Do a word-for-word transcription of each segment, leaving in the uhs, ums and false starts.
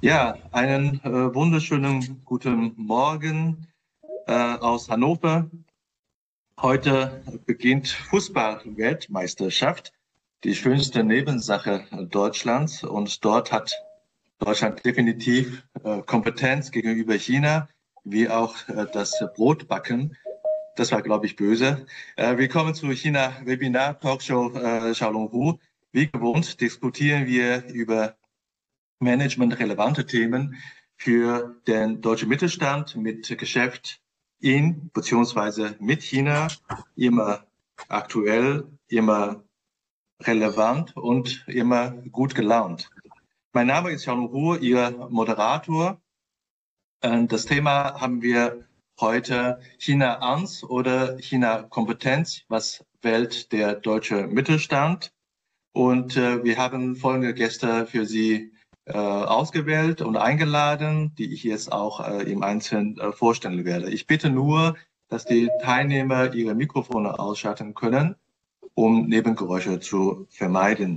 Ja, einen äh, wunderschönen guten Morgen äh, aus Hannover. Heute beginnt Fußball-Weltmeisterschaft, die schönste Nebensache Deutschlands. Und dort hat Deutschland definitiv äh, Kompetenz gegenüber China, wie auch äh, das Brotbacken. Das war, glaube ich, böse. Äh, willkommen zu China-Webinar-Talkshow äh, Xiaolong Hu. Wie gewohnt diskutieren wir über managementrelevante Themen für den deutschen Mittelstand mit Geschäft in bzw. mit China, immer aktuell, immer relevant und immer gut gelaunt. Mein Name ist Xiaolong Hu, Ihr Moderator. Das Thema haben wir heute: China-Angst oder China-Kompetenz, was wählt der deutsche Mittelstand? Und äh, wir haben folgende Gäste für Sie äh, ausgewählt und eingeladen, die ich jetzt auch äh, im Einzelnen äh, vorstellen werde. Ich bitte nur, dass die Teilnehmer ihre Mikrofone ausschalten können, um Nebengeräusche zu vermeiden.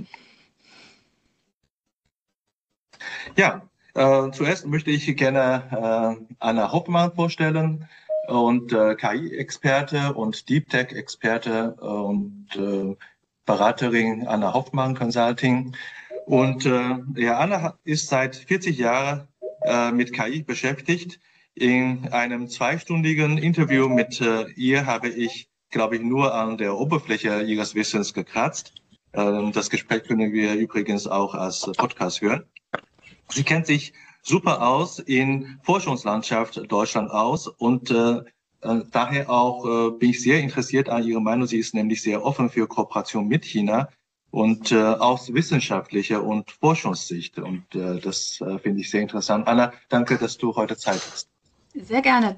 Ja, äh, zuerst möchte ich gerne äh, Anna Hoffmann vorstellen, und äh, K I-Experte und Deep Tech-Experte äh, und äh, Beraterin Anna Hoffmann Consulting. Und äh, ja, Anna ist seit vierzig Jahren äh, mit K I beschäftigt. In einem zweistündigen Interview mit äh, ihr habe ich, glaube ich, nur an der Oberfläche ihres Wissens gekratzt. Äh, das Gespräch können wir übrigens auch als Podcast hören. Sie kennt sich super aus in Forschungslandschaft Deutschland aus und äh, äh, daher auch äh, bin ich sehr interessiert an ihrer Meinung. Sie ist nämlich sehr offen für Kooperation mit China und äh, aus wissenschaftlicher und Forschungssicht. Und äh, das äh, finde ich sehr interessant. Anna, danke, dass du heute Zeit hast. Sehr gerne.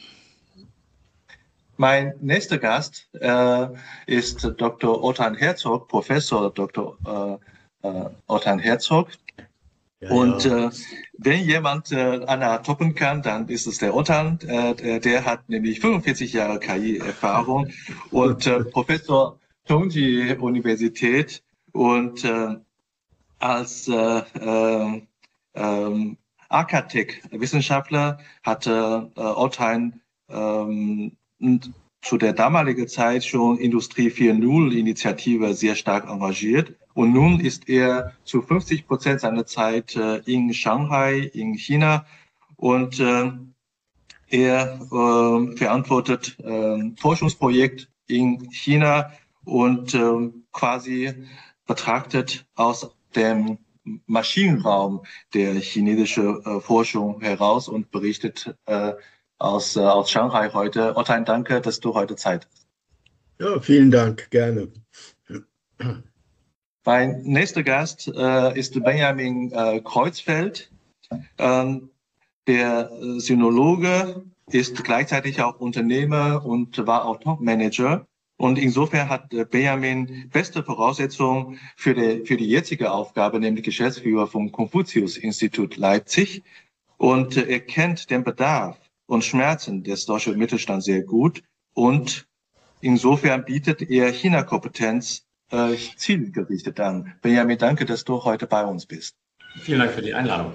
Mein nächster Gast äh, ist Doktor Ottan Herzog, Professor Doktor Äh, äh, Ottan Herzog. Ja, und ja. Äh, wenn jemand äh, Anna toppen kann, dann ist es der Ottan. Äh, der, der hat nämlich fünfundvierzig Jahre K I-Erfahrung und äh, Professor Tongji Universität und äh, als äh, äh, äh, Architekt-Wissenschaftler hatte äh, Ottan ähm, zu der damaligen Zeit schon Industrie vier Punkt null-Initiative sehr stark engagiert. Und nun ist er zu fünfzig Prozent seiner Zeit äh, in Shanghai, in China. Und äh, er äh, verantwortet äh, Forschungsprojekt in China und äh, quasi betrachtet aus dem Maschinenraum der chinesischen äh, Forschung heraus und berichtet äh, aus, äh, aus Shanghai heute. Ottan, danke, dass du heute Zeit hast. Ja, vielen Dank, gerne. Mein nächster Gast äh, ist Benjamin äh, Kreuzfeld. Ähm, der Sinologe ist gleichzeitig auch Unternehmer und war auch Top-Manager. Und insofern hat äh, Benjamin beste Voraussetzungen für die, für die jetzige Aufgabe, nämlich Geschäftsführer vom Konfuzius-Institut Leipzig. Und äh, er kennt den Bedarf und Schmerzen des deutschen Mittelstands sehr gut. Und insofern bietet er China-Kompetenz Äh, zielgerichtet an. Benjamin, danke, dass du heute bei uns bist. Vielen Dank für die Einladung.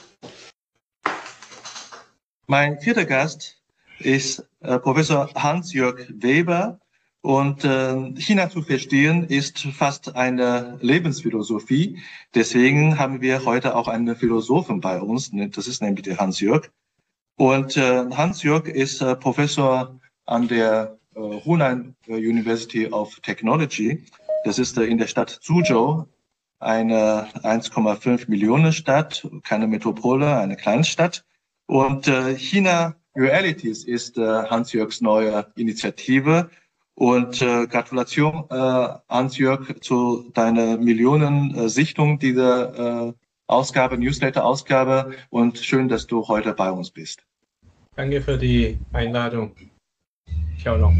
Mein vierter Gast ist äh, Professor Hans-Jörg Weber. Und äh, China zu verstehen ist fast eine Lebensphilosophie. Deswegen haben wir heute auch einen Philosophen bei uns. Das ist nämlich der Hans-Jörg. Und äh, Hans-Jörg ist äh, Professor an der äh, Hunan University of Technology. Das ist in der Stadt Suzhou, eine eins Komma fünf Millionen Stadt, keine Metropole, eine Kleinstadt. Und äh, China Realities ist äh, Hans-Jörgs neue Initiative. Und äh, Gratulation, äh, Hans-Jörg, zu deiner Millionen-Sichtung dieser äh, Ausgabe, Newsletter-Ausgabe. Und schön, dass du heute bei uns bist. Danke für die Einladung. Ciao.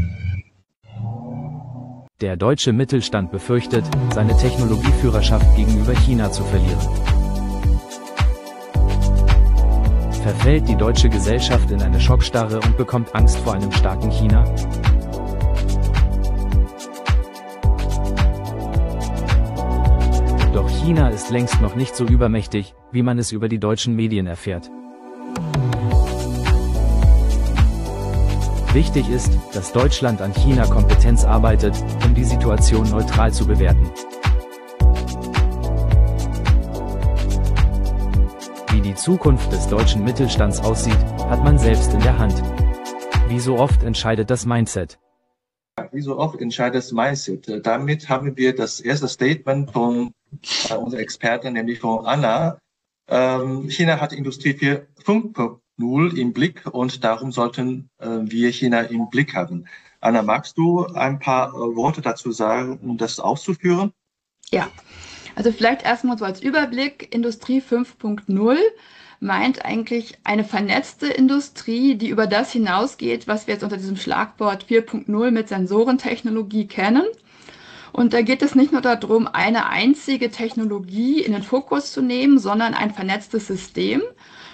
Der deutsche Mittelstand befürchtet, seine Technologieführerschaft gegenüber China zu verlieren. Verfällt die deutsche Gesellschaft in eine Schockstarre und bekommt Angst vor einem starken China? Doch China ist längst noch nicht so übermächtig, wie man es über die deutschen Medien erfährt. Wichtig ist, dass Deutschland an China-Kompetenz arbeitet, um die Situation neutral zu bewerten. Wie die Zukunft des deutschen Mittelstands aussieht, hat man selbst in der Hand. Wie so oft entscheidet das Mindset. Wie so oft entscheidet das Mindset. Damit haben wir das erste Statement von äh, unserer Expertin, nämlich von Anna. Ähm, China hat Industrie vier Punkt null im Blick und darum sollten äh, wir China im Blick haben. Anna, magst du ein paar äh, Worte dazu sagen, um das auszuführen? Ja, also vielleicht erstmal so als Überblick. Industrie fünf Punkt null meint eigentlich eine vernetzte Industrie, die über das hinausgeht, was wir jetzt unter diesem Schlagwort vier Punkt null mit Sensorentechnologie kennen. Und da geht es nicht nur darum, eine einzige Technologie in den Fokus zu nehmen, sondern ein vernetztes System,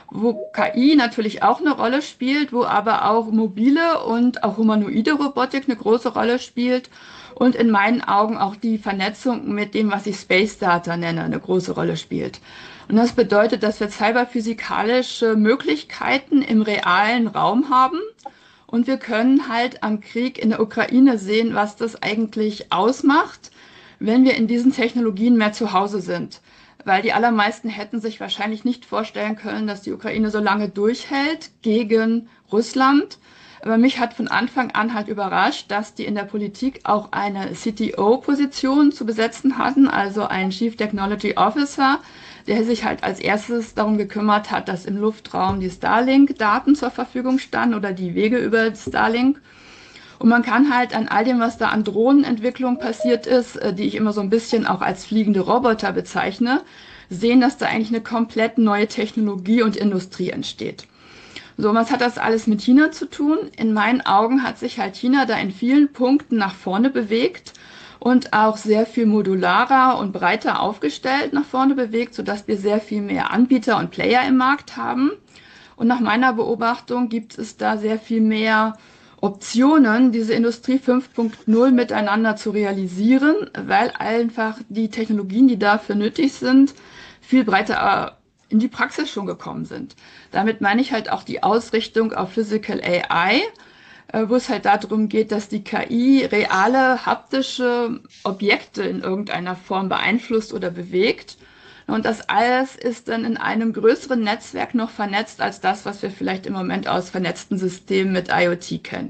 wo K I natürlich auch eine Rolle spielt, wo aber auch mobile und auch humanoide Robotik eine große Rolle spielt und in meinen Augen auch die Vernetzung mit dem, was ich Space Data nenne, eine große Rolle spielt. Und das bedeutet, dass wir cyberphysikalische Möglichkeiten im realen Raum haben und wir können halt am Krieg in der Ukraine sehen, was das eigentlich ausmacht, wenn wir in diesen Technologien mehr zu Hause sind. Weil die allermeisten hätten sich wahrscheinlich nicht vorstellen können, dass die Ukraine so lange durchhält gegen Russland. Aber mich hat von Anfang an halt überrascht, dass die in der Politik auch eine C T O-Position zu besetzen hatten, also einen Chief Technology Officer, der sich halt als erstes darum gekümmert hat, dass im Luftraum die Starlink-Daten zur Verfügung standen oder die Wege über Starlink. Und man kann halt an all dem, was da an Drohnenentwicklung passiert ist, die ich immer so ein bisschen auch als fliegende Roboter bezeichne, sehen, dass da eigentlich eine komplett neue Technologie und Industrie entsteht. So, was hat das alles mit China zu tun? In meinen Augen hat sich halt China da in vielen Punkten nach vorne bewegt und auch sehr viel modularer und breiter aufgestellt nach vorne bewegt, sodass wir sehr viel mehr Anbieter und Player im Markt haben. Und nach meiner Beobachtung gibt es da sehr viel mehr Optionen, diese Industrie fünf Punkt null miteinander zu realisieren, weil einfach die Technologien, die dafür nötig sind, viel breiter in die Praxis schon gekommen sind. Damit meine ich halt auch die Ausrichtung auf Physical A I, wo es halt darum geht, dass die K I reale haptische Objekte in irgendeiner Form beeinflusst oder bewegt. Und das alles ist dann in einem größeren Netzwerk noch vernetzt als das, was wir vielleicht im Moment aus vernetzten Systemen mit IoT kennen.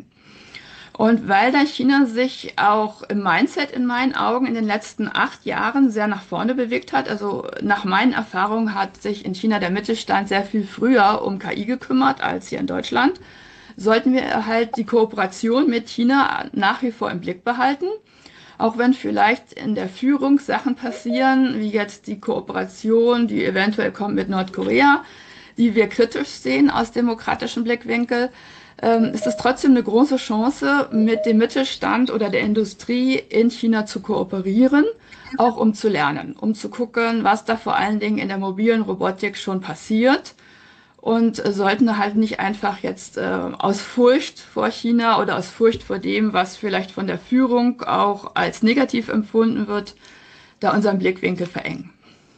Und weil da China sich auch im Mindset in meinen Augen in den letzten acht Jahren sehr nach vorne bewegt hat, also nach meinen Erfahrungen hat sich in China der Mittelstand sehr viel früher um K I gekümmert als hier in Deutschland, sollten wir halt die Kooperation mit China nach wie vor im Blick behalten. Auch wenn vielleicht in der Führung Sachen passieren, wie jetzt die Kooperation, die eventuell kommt mit Nordkorea, die wir kritisch sehen aus demokratischem Blickwinkel, ähm, ist es trotzdem eine große Chance, mit dem Mittelstand oder der Industrie in China zu kooperieren, auch um zu lernen, um zu gucken, was da vor allen Dingen in der mobilen Robotik schon passiert. Und äh, sollten halt nicht einfach jetzt äh, aus Furcht vor China oder aus Furcht vor dem, was vielleicht von der Führung auch als negativ empfunden wird, da unseren Blickwinkel verengen.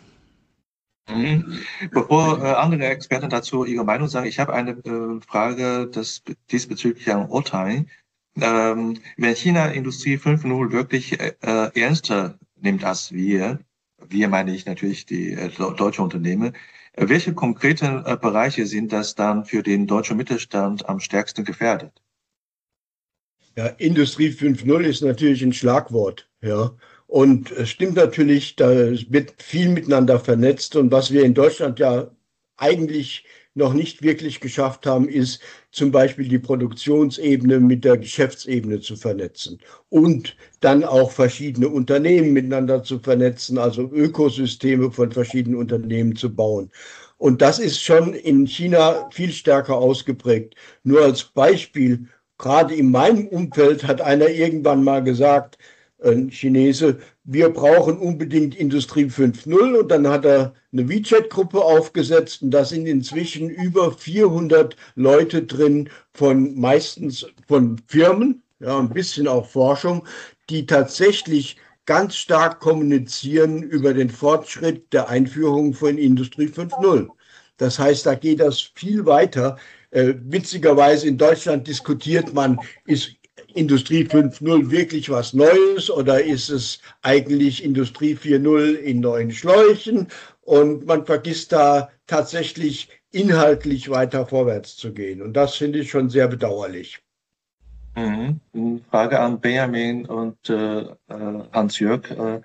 Bevor äh, andere Experten dazu ihre Meinung sagen, ich habe eine äh, Frage das, diesbezüglich an Ortein. Ähm, wenn China Industrie fünf Punkt null wirklich äh, ernster nimmt als wir, wir meine ich natürlich die äh, deutsche Unternehmen, welche konkreten äh, Bereiche sind das dann für den deutschen Mittelstand am stärksten gefährdet? Ja, Industrie fünf Punkt null ist natürlich ein Schlagwort, ja. Und es stimmt natürlich, da wird viel miteinander vernetzt. Und was wir in Deutschland ja eigentlich noch nicht wirklich geschafft haben, ist zum Beispiel die Produktionsebene mit der Geschäftsebene zu vernetzen und dann auch verschiedene Unternehmen miteinander zu vernetzen, also Ökosysteme von verschiedenen Unternehmen zu bauen. Und das ist schon in China viel stärker ausgeprägt. Nur als Beispiel, gerade in meinem Umfeld hat einer irgendwann mal gesagt, ein Chinese, wir brauchen unbedingt Industrie fünf Punkt null, und dann hat er eine WeChat-Gruppe aufgesetzt und da sind inzwischen über vierhundert Leute drin, von meistens von Firmen, ja, ein bisschen auch Forschung, die tatsächlich ganz stark kommunizieren über den Fortschritt der Einführung von Industrie fünf Punkt null. Das heißt, da geht das viel weiter. Äh, witzigerweise in Deutschland diskutiert man, ist Industrie fünf Punkt null wirklich was Neues oder ist es eigentlich Industrie vier Punkt null in neuen Schläuchen? Und man vergisst da tatsächlich inhaltlich weiter vorwärts zu gehen. Und das finde ich schon sehr bedauerlich. Mhm. Frage an Benjamin und äh, Hans-Jörg. Äh,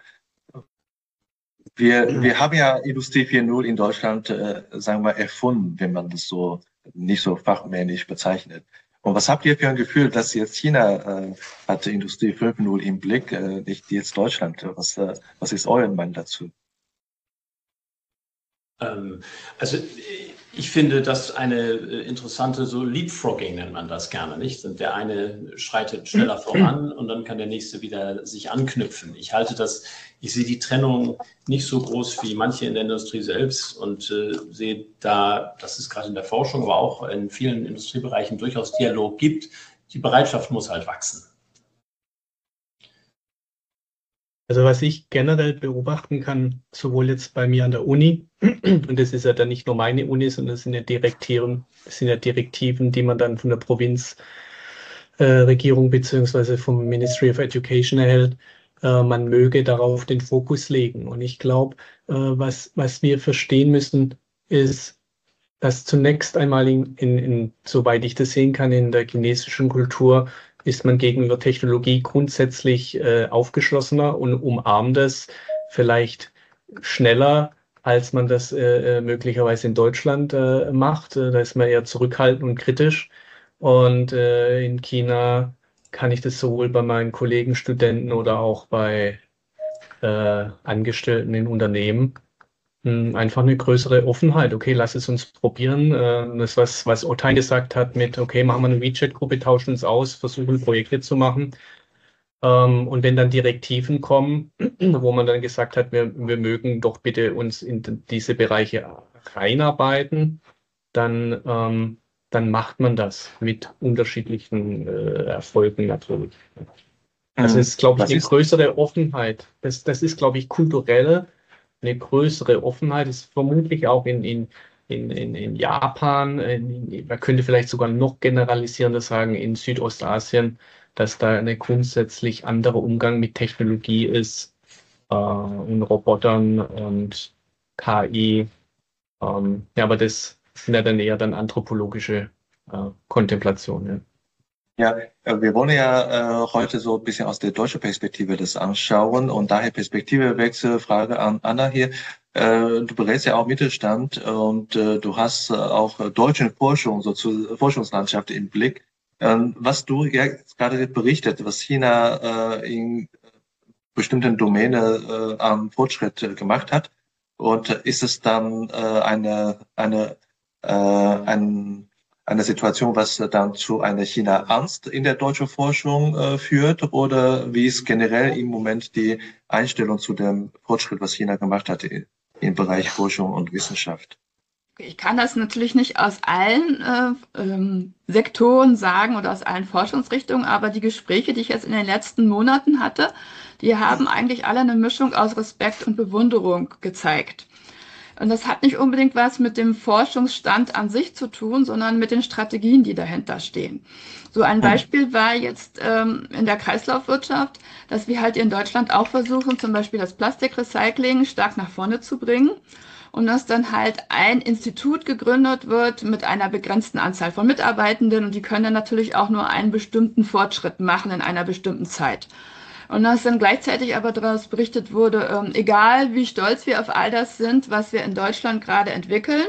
wir, wir haben ja Industrie vier Punkt null in Deutschland, äh, sagen wir, erfunden, wenn man das so nicht so fachmännisch bezeichnet. Und was habt ihr für ein Gefühl, dass jetzt China äh, hat Industrie fünf Punkt null im Blick, äh, nicht jetzt Deutschland? Was, äh, was ist euer Meinung dazu? Ähm, also ich finde das eine interessante, so Leapfrogging nennt man das gerne, nicht? Und der eine schreitet schneller voran und dann kann der nächste wieder sich anknüpfen. Ich halte das, ich sehe die Trennung nicht so groß wie manche in der Industrie selbst und äh, sehe da, dass es gerade in der Forschung, aber auch in vielen Industriebereichen durchaus Dialog gibt. Die Bereitschaft muss halt wachsen. Also was ich generell beobachten kann, sowohl jetzt bei mir an der Uni, und das ist ja dann nicht nur meine Uni, sondern das sind ja Direktiven, das sind ja Direktiven, die man dann von der Provinzregierung äh, beziehungsweise vom Ministry of Education erhält, äh, man möge darauf den Fokus legen. Und ich glaube, äh, was, was wir verstehen müssen, ist, dass zunächst einmal, in, in, in, soweit ich das sehen kann, in der chinesischen Kultur ist man gegenüber Technologie grundsätzlich äh, aufgeschlossener und umarmt es vielleicht schneller, als man das äh, möglicherweise in Deutschland äh, macht. Äh, da ist man eher zurückhaltend und kritisch. Und äh, in China kann ich das sowohl bei meinen Kollegen, Studenten oder auch bei äh, Angestellten in Unternehmen einfach eine größere Offenheit. Okay, lass es uns probieren. Das, was, was Otain gesagt hat mit, okay, machen wir eine WeChat-Gruppe, tauschen uns aus, versuchen Projekte zu machen. Und wenn dann Direktiven kommen, wo man dann gesagt hat, wir, wir mögen doch bitte uns in diese Bereiche reinarbeiten, dann, ähm, dann macht man das mit unterschiedlichen äh, Erfolgen natürlich. Also es ist, glaube ich, eine größere Offenheit. Das, das ist, glaube ich, kulturell eine größere Offenheit, ist vermutlich auch in, in, in, in Japan, in, man könnte vielleicht sogar noch generalisierender sagen, in Südostasien, dass da ein grundsätzlich anderer Umgang mit Technologie ist äh, und Robotern und K I. Ähm, ja, aber das sind ja dann eher dann anthropologische äh, Kontemplationen. Ja, wir wollen ja äh, heute so ein bisschen aus der deutschen Perspektive das anschauen und daher Perspektivewechsel, Frage an Anna hier. Äh, du berätst ja auch Mittelstand und äh, du hast äh, auch deutsche Forschung, so zu Forschungslandschaft im Blick. Ähm, was du ja gerade berichtet, was China äh, in bestimmten Domänen äh, am Fortschritt äh, gemacht hat, und äh, ist es dann äh, eine eine äh, ein eine Situation, was dann zu einer China-Angst in der deutschen Forschung äh, führt, oder wie ist generell im Moment die Einstellung zu dem Fortschritt, was China gemacht hat im, im Bereich Forschung und Wissenschaft? Ich kann das natürlich nicht aus allen äh, ähm, Sektoren sagen oder aus allen Forschungsrichtungen, aber die Gespräche, die ich jetzt in den letzten Monaten hatte, die haben eigentlich alle eine Mischung aus Respekt und Bewunderung gezeigt. Und das hat nicht unbedingt was mit dem Forschungsstand an sich zu tun, sondern mit den Strategien, die dahinter stehen. So ein Beispiel war jetzt ähm, in der Kreislaufwirtschaft, dass wir halt in Deutschland auch versuchen, zum Beispiel das Plastikrecycling stark nach vorne zu bringen. Und dass dann halt ein Institut gegründet wird mit einer begrenzten Anzahl von Mitarbeitenden. Und die können dann natürlich auch nur einen bestimmten Fortschritt machen in einer bestimmten Zeit. Und dass dann gleichzeitig aber daraus berichtet wurde, ähm, egal wie stolz wir auf all das sind, was wir in Deutschland gerade entwickeln,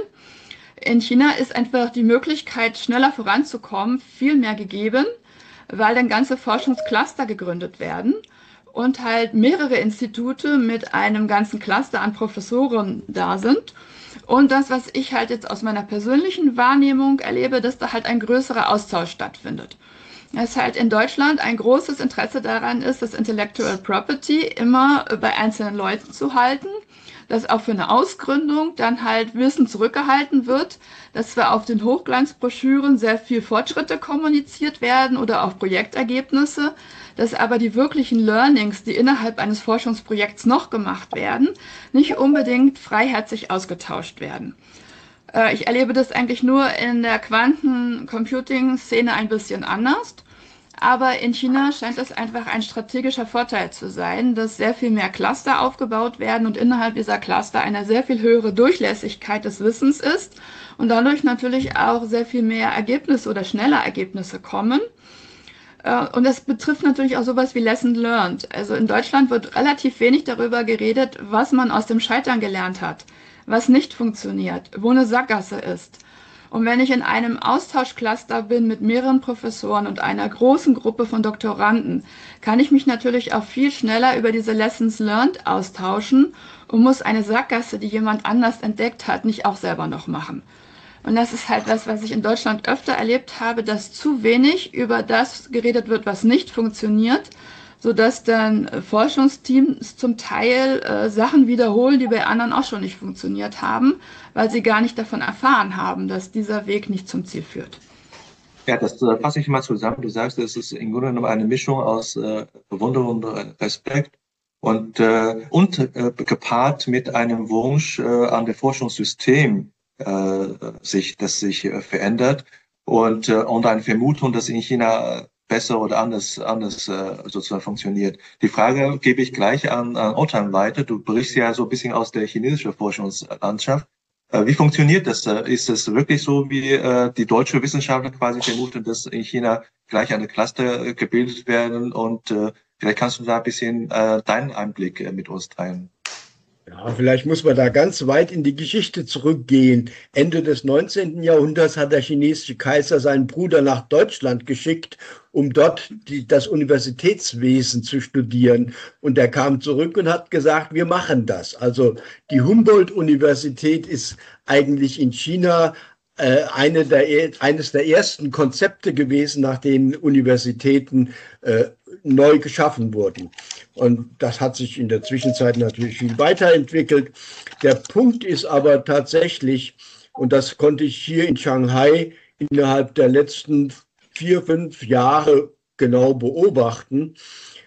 in China ist einfach die Möglichkeit, schneller voranzukommen, viel mehr gegeben, weil dann ganze Forschungscluster gegründet werden und halt mehrere Institute mit einem ganzen Cluster an Professoren da sind. Und das, was ich halt jetzt aus meiner persönlichen Wahrnehmung erlebe, dass da halt ein größerer Austausch stattfindet. Dass halt in Deutschland ein großes Interesse daran ist, das Intellectual Property immer bei einzelnen Leuten zu halten, dass auch für eine Ausgründung dann halt Wissen zurückgehalten wird, dass zwar auf den Hochglanzbroschüren sehr viel Fortschritte kommuniziert werden oder auch Projektergebnisse, dass aber die wirklichen Learnings, die innerhalb eines Forschungsprojekts noch gemacht werden, nicht unbedingt freiherzig ausgetauscht werden. Äh, ich erlebe das eigentlich nur in der Quantencomputing-Szene ein bisschen anders. Aber in China scheint es einfach ein strategischer Vorteil zu sein, dass sehr viel mehr Cluster aufgebaut werden und innerhalb dieser Cluster eine sehr viel höhere Durchlässigkeit des Wissens ist und dadurch natürlich auch sehr viel mehr Ergebnisse oder schneller Ergebnisse kommen. Und das betrifft natürlich auch sowas wie Lesson Learned. Also in Deutschland wird relativ wenig darüber geredet, was man aus dem Scheitern gelernt hat, was nicht funktioniert, wo eine Sackgasse ist. Und wenn ich in einem Austauschcluster bin mit mehreren Professoren und einer großen Gruppe von Doktoranden, kann ich mich natürlich auch viel schneller über diese Lessons learned austauschen und muss eine Sackgasse, die jemand anders entdeckt hat, nicht auch selber noch machen. Und das ist halt was, was ich in Deutschland öfter erlebt habe, dass zu wenig über das geredet wird, was nicht funktioniert, sodass dann Forschungsteams zum Teil äh, Sachen wiederholen, die bei anderen auch schon nicht funktioniert haben, weil sie gar nicht davon erfahren haben, dass dieser Weg nicht zum Ziel führt. Ja, das äh, fasse ich mal zusammen. Du sagst, es ist im Grunde genommen eine Mischung aus äh, Bewunderung und Respekt und, äh, und äh, gepaart mit einem Wunsch äh, an dem Forschungssystem, äh, sich, das sich äh, verändert und, äh, und eine Vermutung, dass in China besser oder anders, anders äh, sozusagen funktioniert. Die Frage gebe ich gleich an, an Otan weiter. Du berichtst ja so ein bisschen aus der chinesischen Forschungslandschaft. Äh, wie funktioniert das? Ist es wirklich so, wie äh, die deutsche Wissenschaftler quasi vermuten, dass in China gleich eine Cluster äh, gebildet werden? Und äh, vielleicht kannst du da ein bisschen äh, deinen Einblick äh, mit uns teilen. Ja, vielleicht muss man da ganz weit in die Geschichte zurückgehen. Ende des neunzehnten Jahrhunderts hat der chinesische Kaiser seinen Bruder nach Deutschland geschickt, um dort die, das Universitätswesen zu studieren. Und er kam zurück und hat gesagt, wir machen das. Also die Humboldt-Universität ist eigentlich in China äh, eine der, eines der ersten Konzepte gewesen, nach denen Universitäten äh, neu geschaffen wurden. Und das hat sich in der Zwischenzeit natürlich viel weiterentwickelt. Der Punkt ist aber tatsächlich, und das konnte ich hier in Shanghai innerhalb der letzten vier, fünf Jahre genau beobachten,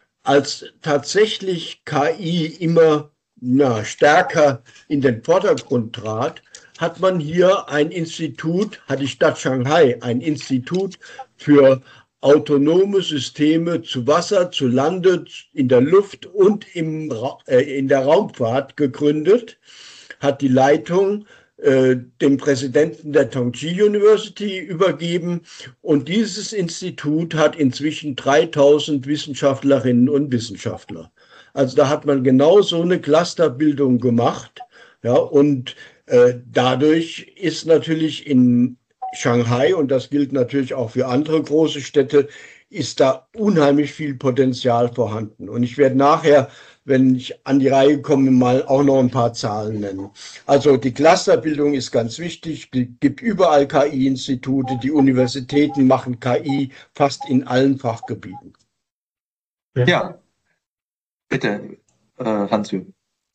als tatsächlich K I immer na, stärker in den Vordergrund trat, hat man hier ein Institut, hat die Stadt Shanghai ein Institut für autonome Systeme zu Wasser, zu Lande, in der Luft und im, äh, in der Raumfahrt gegründet, hat die Leitung äh, dem Präsidenten der Tongji University übergeben und dieses Institut hat inzwischen dreitausend Wissenschaftlerinnen und Wissenschaftler. Also da hat man genau so eine Clusterbildung gemacht, ja, und äh, dadurch ist natürlich in Shanghai, und das gilt natürlich auch für andere große Städte, ist da unheimlich viel Potenzial vorhanden. Und ich werde nachher, wenn ich an die Reihe komme, mal auch noch ein paar Zahlen nennen. Also die Clusterbildung ist ganz wichtig. Es gibt überall K I-Institute. Die Universitäten machen K I fast in allen Fachgebieten. Ja, bitte, äh, Hans-Jürgen.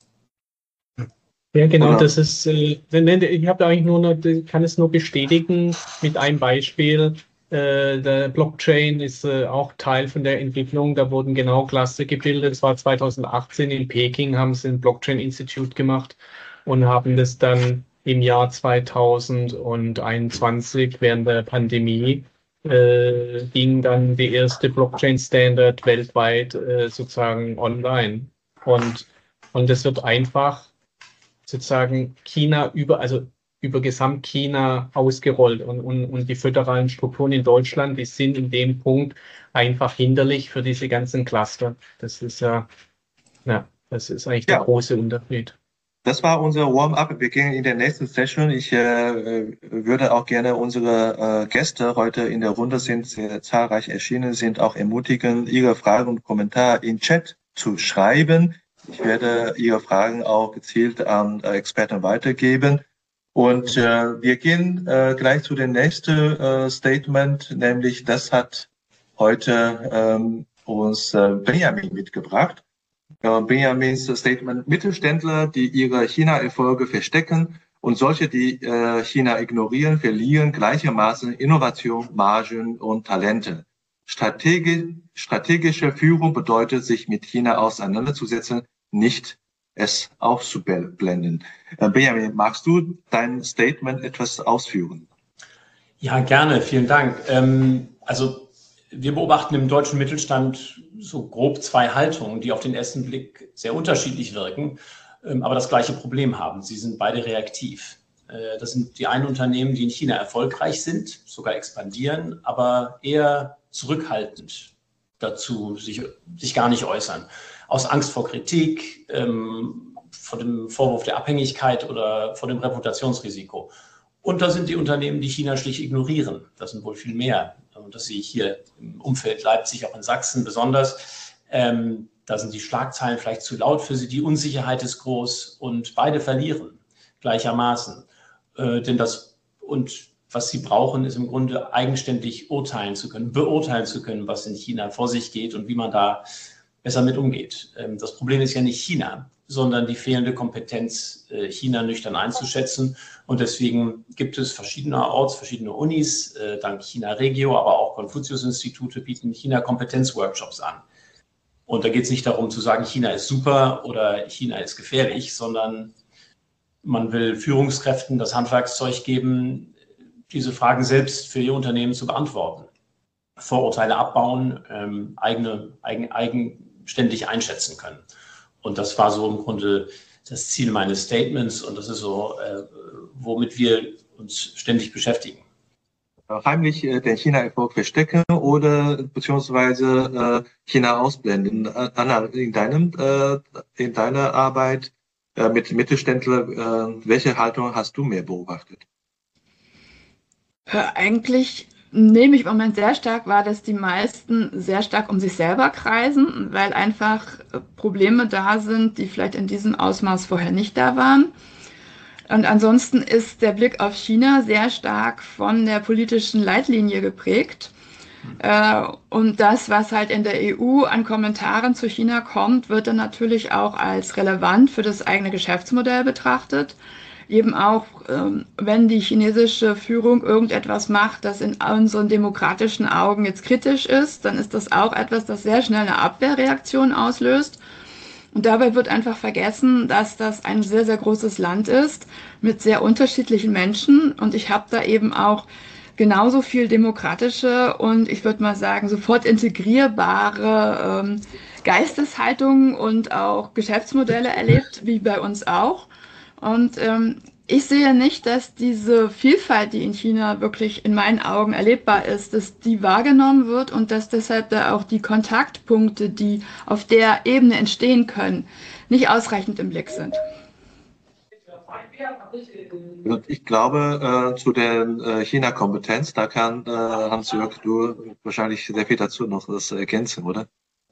Ja, genau, Oder? das ist, äh, ich habe eigentlich nur noch, kann es nur bestätigen mit einem Beispiel. Äh, der Blockchain ist äh, auch Teil von der Entwicklung. Da wurden genau Cluster gebildet. Es war zweitausendachtzehn in Peking, haben sie ein Blockchain Institute gemacht und haben das dann im Jahr zweitausendeinundzwanzig während der Pandemie äh, ging dann die erste Blockchain Standard weltweit äh, sozusagen online. Und, und das wird einfach sozusagen China über, also über Gesamtchina ausgerollt und, und, und die föderalen Strukturen in Deutschland, die sind in dem Punkt einfach hinderlich für diese ganzen Cluster. Das ist ja, ja das ist eigentlich ja der große Unterschied. Das war unser Warm-up. Wir gehen in der nächsten Session. Ich äh, würde auch gerne unsere äh, Gäste heute in der Runde sind sehr zahlreich erschienen, sind auch ermutigen, ihre Fragen und Kommentare in Chat zu schreiben. Ich werde Ihre Fragen auch gezielt an äh, Experten weitergeben. Und äh, wir gehen äh, gleich zu dem nächsten äh, Statement, nämlich das hat heute ähm, uns äh, Benjamin mitgebracht. äh, Benjamins Statement, Mittelständler, die ihre China-Erfolge verstecken und solche, die äh, China ignorieren, verlieren gleichermaßen Innovation, Margen und Talente. Strategi strategische Führung bedeutet, sich mit China auseinanderzusetzen, nicht es auszublenden. Äh, Benjamin, magst du dein Statement etwas ausführen? Ja, gerne. Vielen Dank. Ähm, also wir beobachten im deutschen Mittelstand so grob zwei Haltungen, die auf den ersten Blick sehr unterschiedlich wirken, ähm, aber das gleiche Problem haben. Sie sind beide reaktiv. Äh, das sind die einen Unternehmen, die in China erfolgreich sind, sogar expandieren, aber eher zurückhaltend dazu sich, sich gar nicht äußern. Aus Angst vor Kritik, ähm, vor dem Vorwurf der Abhängigkeit oder vor dem Reputationsrisiko. Und da sind die Unternehmen, die China schlicht ignorieren. Das sind wohl viel mehr. Und das sehe ich hier im Umfeld Leipzig, auch in Sachsen besonders. Ähm, da sind die Schlagzeilen vielleicht zu laut für sie. Die Unsicherheit ist groß und beide verlieren gleichermaßen. Äh, denn das, und was sie brauchen, ist im Grunde eigenständig urteilen zu können, beurteilen zu können, was in China vor sich geht und wie man da besser mit umgeht. Ähm, das Problem ist ja nicht China, sondern die fehlende Kompetenz, äh, China nüchtern einzuschätzen. Und deswegen gibt es verschiedenerorts, verschiedene Unis, äh, dank China Regio, aber auch Konfuzius-Institute bieten China-Kompetenz-Workshops an. Und da geht es nicht darum zu sagen, China ist super oder China ist gefährlich, sondern man will Führungskräften das Handwerkszeug geben, diese Fragen selbst für ihr Unternehmen zu beantworten. Vorurteile abbauen, ähm, eigene, eigen, eigenständig einschätzen können. Und das war so im Grunde das Ziel meines Statements und das ist so, äh, womit wir uns ständig beschäftigen. Heimlich äh, den China-Erfolg verstecken oder beziehungsweise äh, China ausblenden. Anna, in deinem, äh, in deiner Arbeit äh, mit Mittelständler, äh, welche Haltung hast du mehr beobachtet? Äh, eigentlich nehme ich im Moment sehr stark wahr, dass die meisten sehr stark um sich selber kreisen, weil einfach Probleme da sind, die vielleicht in diesem Ausmaß vorher nicht da waren. Und ansonsten ist der Blick auf China sehr stark von der politischen Leitlinie geprägt. Und das, was halt in der E U an Kommentaren zu China kommt, wird dann natürlich auch als relevant für das eigene Geschäftsmodell betrachtet. Eben auch, ähm, wenn die chinesische Führung irgendetwas macht, das in unseren demokratischen Augen jetzt kritisch ist, dann ist das auch etwas, das sehr schnell eine Abwehrreaktion auslöst. Und dabei wird einfach vergessen, dass das ein sehr, sehr großes Land ist mit sehr unterschiedlichen Menschen. Und ich habe da eben auch genauso viel demokratische und ich würde mal sagen sofort integrierbare ähm, Geisteshaltungen und auch Geschäftsmodelle erlebt, wie bei uns auch. Und ähm, ich sehe nicht, dass diese Vielfalt, die in China wirklich in meinen Augen erlebbar ist, dass die wahrgenommen wird und dass deshalb da auch die Kontaktpunkte, die auf der Ebene entstehen können, nicht ausreichend im Blick sind. Ich glaube, äh, zu der äh, China-Kompetenz, da kann äh, Hans-Jörg, du wahrscheinlich sehr viel dazu noch das ergänzen, oder?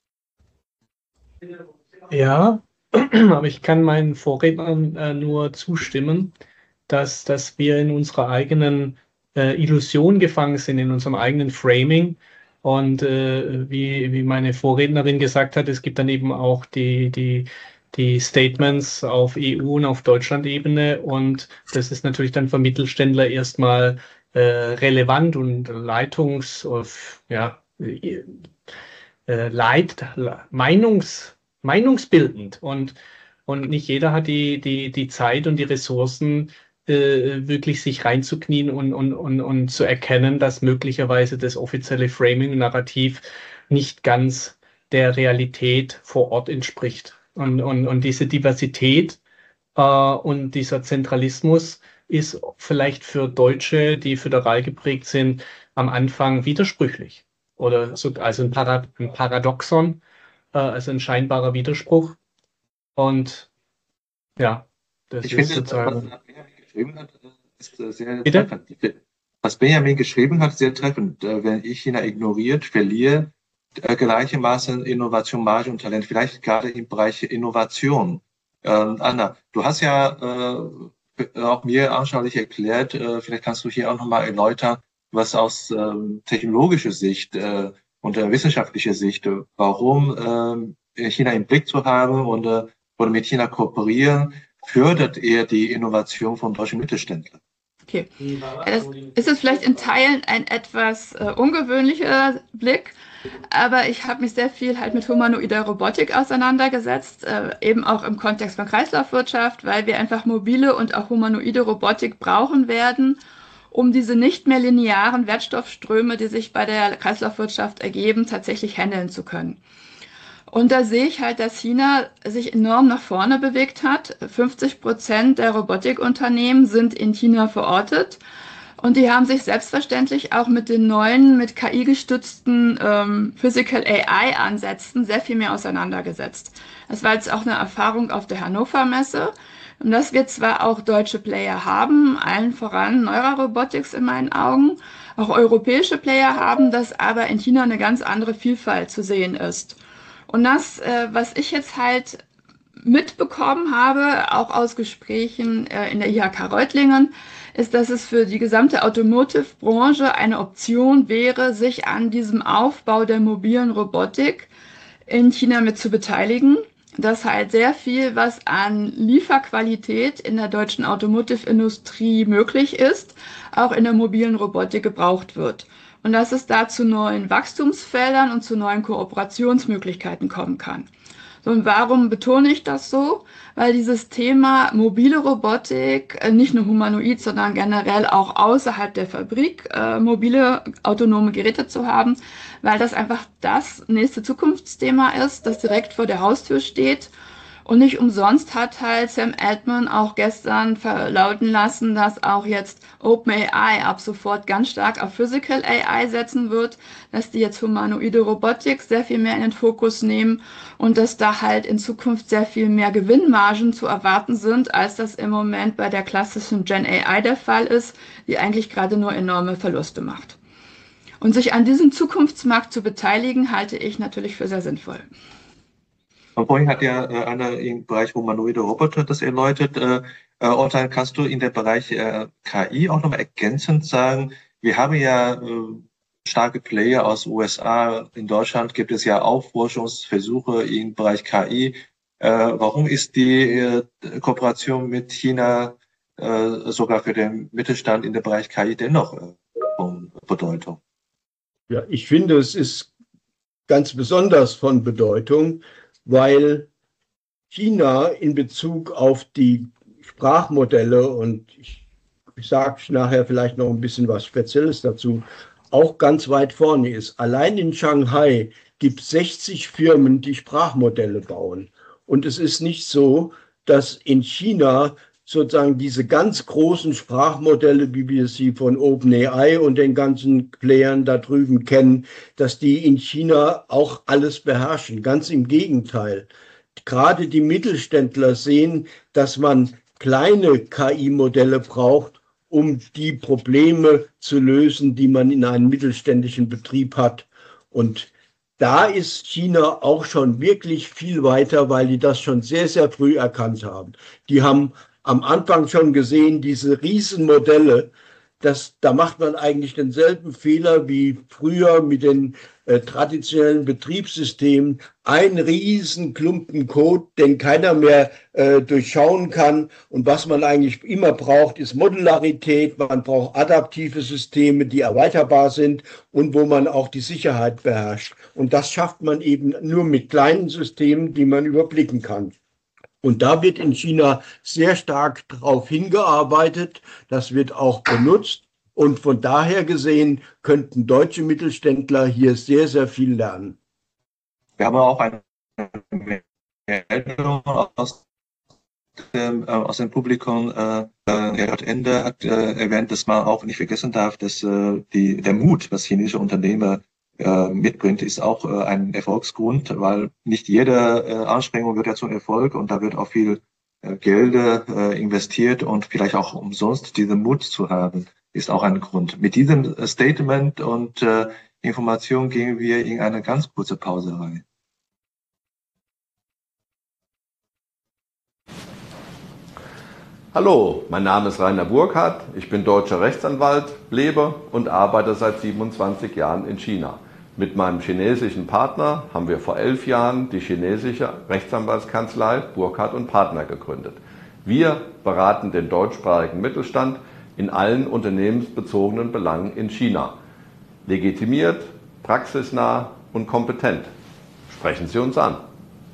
Ja, aber ich kann meinen Vorrednern äh, nur zustimmen, dass, dass wir in unserer eigenen äh, Illusion gefangen sind, in unserem eigenen Framing. Und äh, wie, wie meine Vorrednerin gesagt hat, es gibt dann eben auch die, die, die Statements auf E U- und auf Deutschland-Ebene. Und das ist natürlich dann für Mittelständler erstmal äh, relevant und Leitungs-, ja, äh, Leit-, Meinungs-, meinungsbildend. Und, und nicht jeder hat die, die, die Zeit und die Ressourcen, äh, wirklich sich reinzuknien und, und, und, und zu erkennen, dass möglicherweise das offizielle Framing-Narrativ nicht ganz der Realität vor Ort entspricht. Und, und, und diese Diversität äh, und dieser Zentralismus ist vielleicht für Deutsche, die föderal geprägt sind, am Anfang widersprüchlich. Oder so, also ein, Parad ein Paradoxon, äh, also ein scheinbarer Widerspruch. Und ja, das ich ist finde, sozusagen... was Benjamin geschrieben hat, ist sehr Bitte? treffend. Was Benjamin geschrieben hat, sehr treffend. Wenn ich China ignoriert, verliere gleichermaßen Innovation, Marge und Talent, vielleicht gerade im Bereich Innovation. Ähm, Anna, du hast ja äh, auch mir anschaulich erklärt, äh, vielleicht kannst du hier auch nochmal erläutern, was aus ähm, technologischer Sicht äh, und äh, wissenschaftlicher Sicht, äh, warum äh, China im Blick zu haben und äh, oder mit China kooperieren, fördert er die Innovation von deutschen Mittelständlern. Okay. Das ist es vielleicht in Teilen ein etwas äh, ungewöhnlicher Blick, aber ich habe mich sehr viel halt mit humanoider Robotik auseinandergesetzt, äh, eben auch im Kontext von Kreislaufwirtschaft, weil wir einfach mobile und auch humanoide Robotik brauchen werden, um diese nicht mehr linearen Wertstoffströme, die sich bei der Kreislaufwirtschaft ergeben, tatsächlich handeln zu können. Und da sehe ich halt, dass China sich enorm nach vorne bewegt hat. fünfzig Prozent der Robotikunternehmen sind in China verortet. Und die haben sich selbstverständlich auch mit den neuen, mit K I gestützten ähm, Physical A I-Ansätzen sehr viel mehr auseinandergesetzt. Das war jetzt auch eine Erfahrung auf der Hannover Messe. Und dass wir zwar auch deutsche Player haben, allen voran Neura Robotics in meinen Augen, auch europäische Player haben, dass aber in China eine ganz andere Vielfalt zu sehen ist. Und das, äh, was ich jetzt halt mitbekommen habe, auch aus Gesprächen äh, in der I H K Reutlingen, ist, dass es für die gesamte Automotive-Branche eine Option wäre, sich an diesem Aufbau der mobilen Robotik in China mit zu beteiligen. Dass halt sehr viel, was an Lieferqualität in der deutschen Automotive-Industrie möglich ist, auch in der mobilen Robotik gebraucht wird. Und dass es da zu neuen Wachstumsfeldern und zu neuen Kooperationsmöglichkeiten kommen kann. So, und warum betone ich das so? Weil dieses Thema mobile Robotik, nicht nur humanoid, sondern generell auch außerhalb der Fabrik, äh, mobile autonome Geräte zu haben, weil das einfach das nächste Zukunftsthema ist, das direkt vor der Haustür steht. Und nicht umsonst hat halt Sam Altman auch gestern verlauten lassen, dass auch jetzt OpenAI ab sofort ganz stark auf Physical A I setzen wird, dass die jetzt humanoide Robotik sehr viel mehr in den Fokus nehmen und dass da halt in Zukunft sehr viel mehr Gewinnmargen zu erwarten sind, als das im Moment bei der klassischen Gen A I der Fall ist, die eigentlich gerade nur enorme Verluste macht. Und sich an diesem Zukunftsmarkt zu beteiligen, halte ich natürlich für sehr sinnvoll. Und vorhin hat ja äh, einer im Bereich humanoide Roboter das erläutert. Äh, äh, Ortan, kannst du in der Bereich äh, K I auch nochmal ergänzend sagen, wir haben ja äh, starke Player aus U S A, in Deutschland gibt es ja auch Forschungsversuche im Bereich K I. Äh, warum ist die äh, Kooperation mit China äh, sogar für den Mittelstand in der Bereich K I dennoch äh, von Bedeutung? Ja, ich finde, es ist ganz besonders von Bedeutung, weil China in Bezug auf die Sprachmodelle, und ich, ich sage nachher vielleicht noch ein bisschen was Spezielles dazu, auch ganz weit vorne ist. Allein in Shanghai gibt es sechzig Firmen, die Sprachmodelle bauen. Und es ist nicht so, dass in China sozusagen diese ganz großen Sprachmodelle, wie wir sie von OpenAI und den ganzen Playern da drüben kennen, dass die in China auch alles beherrschen. Ganz im Gegenteil. Gerade die Mittelständler sehen, dass man kleine K I-Modelle braucht, um die Probleme zu lösen, die man in einem mittelständischen Betrieb hat. Und da ist China auch schon wirklich viel weiter, weil die das schon sehr, sehr früh erkannt haben. Die haben am Anfang schon gesehen, diese Riesenmodelle, das, da macht man eigentlich denselben Fehler wie früher mit den äh, traditionellen Betriebssystemen. Ein Riesenklumpen Code, den keiner mehr äh, durchschauen kann. Und was man eigentlich immer braucht, ist Modularität. Man braucht adaptive Systeme, die erweiterbar sind und wo man auch die Sicherheit beherrscht. Und das schafft man eben nur mit kleinen Systemen, die man überblicken kann. Und da wird in China sehr stark darauf hingearbeitet. Das wird auch benutzt. Und von daher gesehen könnten deutsche Mittelständler hier sehr, sehr viel lernen. Wir haben auch eine Meldung aus dem, äh, aus dem Publikum. Äh, Herr Ende hat äh, erwähnt, dass man auch nicht vergessen darf, dass äh, die, der Mut, was chinesische Unternehmer mitbringt, ist auch äh, ein Erfolgsgrund, weil nicht jede äh, Anstrengung wird ja zum Erfolg und da wird auch viel äh, Gelder äh, investiert und vielleicht auch umsonst diesen Mut zu haben, ist auch ein Grund. Mit diesem Statement und äh, Information gehen wir in eine ganz kurze Pause rein. Hallo, mein Name ist Rainer Burkhardt, ich bin deutscher Rechtsanwalt, lebe und arbeite seit siebenundzwanzig Jahren in China. Mit meinem chinesischen Partner haben wir vor elf Jahren die chinesische Rechtsanwaltskanzlei Burkhardt und Partner gegründet. Wir beraten den deutschsprachigen Mittelstand in allen unternehmensbezogenen Belangen in China. Legitimiert, praxisnah und kompetent. Sprechen Sie uns an.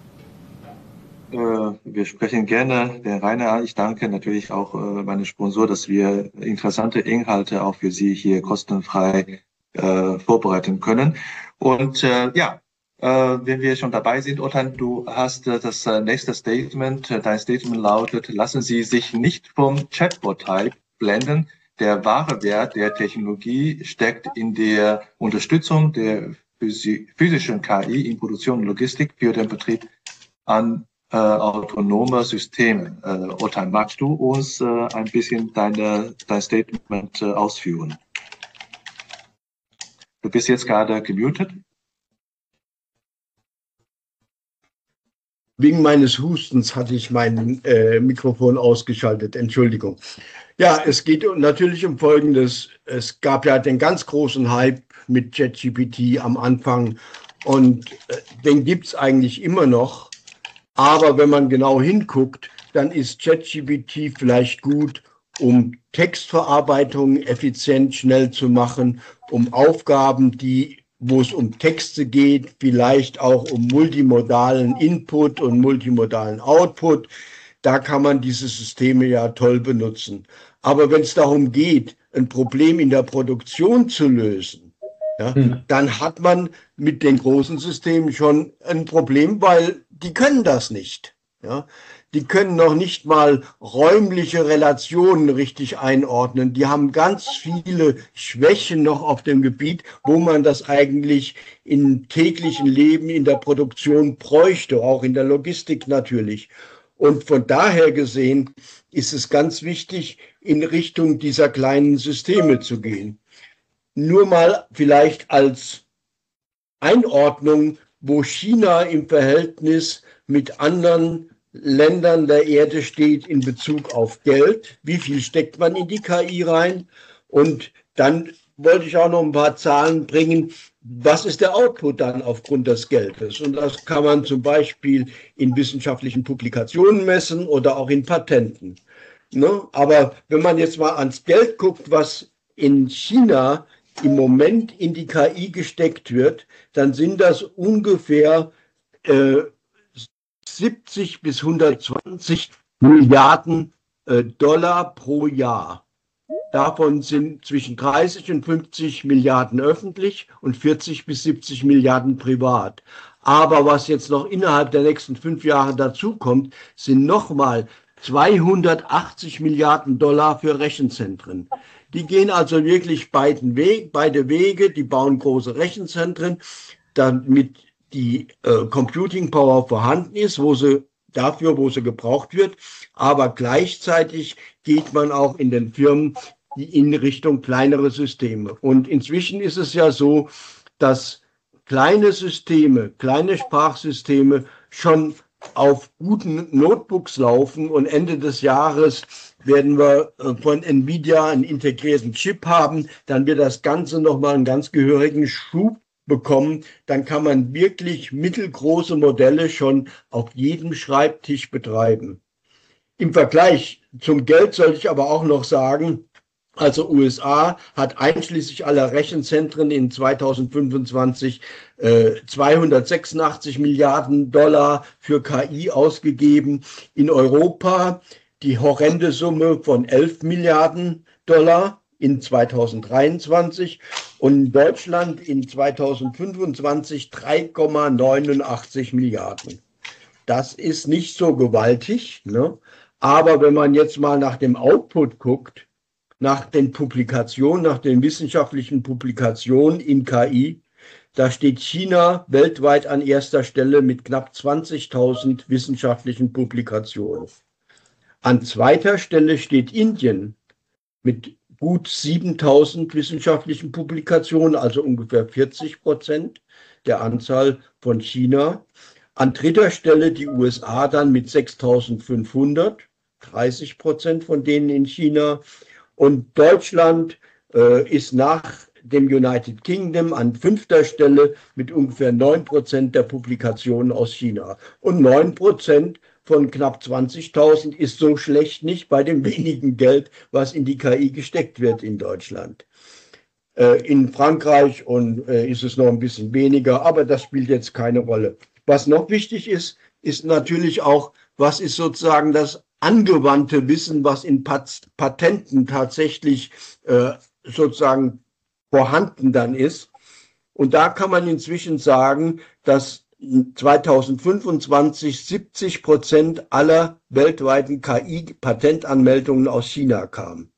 Wir sprechen gerne den Rainer an. Ich danke natürlich auch meinem Sponsor, dass wir interessante Inhalte auch für Sie hier kostenfrei äh, vorbereiten können. Und äh, ja, äh, wenn wir schon dabei sind, Ortan, du hast äh, das äh, nächste Statement. Dein Statement lautet: Lassen Sie sich nicht vom Chatbot-Hype blenden. Der wahre Wert der Technologie steckt in der Unterstützung der physischen K I in Produktion und Logistik für den Betrieb an Äh, autonome Systeme. Äh, Ortan, magst du uns äh, ein bisschen deine, dein Statement äh, ausführen? Du bist jetzt gerade gemutet. Wegen meines Hustens hatte ich mein äh, Mikrofon ausgeschaltet. Entschuldigung. Ja, es geht natürlich um Folgendes. Es gab ja den ganz großen Hype mit ChatGPT am Anfang und äh, den gibt es eigentlich immer noch. Aber wenn man genau hinguckt, dann ist ChatGPT vielleicht gut, um Textverarbeitung effizient, schnell zu machen, um Aufgaben, die, wo es um Texte geht, vielleicht auch um multimodalen Input und multimodalen Output. Da kann man diese Systeme ja toll benutzen. Aber wenn es darum geht, ein Problem in der Produktion zu lösen, ja, hm. dann hat man mit den großen Systemen schon ein Problem, weil die können das nicht. Ja. Die können noch nicht mal räumliche Relationen richtig einordnen. Die haben ganz viele Schwächen noch auf dem Gebiet, wo man das eigentlich im täglichen Leben, in der Produktion bräuchte, auch in der Logistik natürlich. Und von daher gesehen ist es ganz wichtig, in Richtung dieser kleinen Systeme zu gehen. Nur mal vielleicht als Einordnung, wo China im Verhältnis mit anderen Ländern der Erde steht in Bezug auf Geld. Wie viel steckt man in die K I rein? Und dann wollte ich auch noch ein paar Zahlen bringen. Was ist der Output dann aufgrund des Geldes? Und das kann man zum Beispiel in wissenschaftlichen Publikationen messen oder auch in Patenten. Ne? Aber wenn man jetzt mal ans Geld guckt, was in China im Moment in die K I gesteckt wird, dann sind das ungefähr äh, siebzig bis hundertzwanzig Milliarden äh, Dollar pro Jahr. Davon sind zwischen dreißig und fünfzig Milliarden öffentlich und vierzig bis siebzig Milliarden privat. Aber was jetzt noch innerhalb der nächsten fünf Jahre dazukommt, sind nochmal zweihundertachtzig Milliarden Dollar für Rechenzentren. Die gehen also wirklich beiden Weg, beide Wege, die bauen große Rechenzentren, damit die äh, Computing Power vorhanden ist, wo sie dafür, wo sie gebraucht wird. Aber gleichzeitig geht man auch in den Firmen in Richtung kleinere Systeme. Und inzwischen ist es ja so, dass kleine Systeme, kleine Sprachsysteme schon auf guten Notebooks laufen und Ende des Jahres werden wir von Nvidia einen integrierten Chip haben, dann wird das Ganze nochmal einen ganz gehörigen Schub bekommen. Dann kann man wirklich mittelgroße Modelle schon auf jedem Schreibtisch betreiben. Im Vergleich zum Geld soll ich aber auch noch sagen, also U S A hat einschließlich aller Rechenzentren in zweitausendfünfundzwanzig äh, zweihundertsechsundachtzig Milliarden Dollar für K I ausgegeben. In Europa die horrende Summe von elf Milliarden Dollar in zweitausenddreiundzwanzig und in Deutschland in zweitausendfünfundzwanzig drei Komma neunundachtzig Milliarden. Das ist nicht so gewaltig, ne? Aber wenn man jetzt mal nach dem Output guckt, nach den Publikationen, nach den wissenschaftlichen Publikationen in K I, da steht China weltweit an erster Stelle mit knapp zwanzigtausend wissenschaftlichen Publikationen. An zweiter Stelle steht Indien mit gut siebentausend wissenschaftlichen Publikationen, also ungefähr vierzig Prozent der Anzahl von China. An dritter Stelle die U S A dann mit sechstausendfünfhundert, dreißig Prozent von denen in China. Und Deutschland äh, ist nach dem United Kingdom an fünfter Stelle mit ungefähr neun Prozent der Publikationen aus China. Und neun Prozent von knapp zwanzigtausend ist so schlecht nicht bei dem wenigen Geld, was in die K I gesteckt wird in Deutschland. In Frankreich und ist es noch ein bisschen weniger, aber das spielt jetzt keine Rolle. Was noch wichtig ist, ist natürlich auch, was ist sozusagen das angewandte Wissen, was in Pat- Patenten tatsächlich äh, sozusagen vorhanden dann ist. Und da kann man inzwischen sagen, dass zweitausendfünfundzwanzig siebzig Prozent aller weltweiten K I-Patentanmeldungen aus China kamen.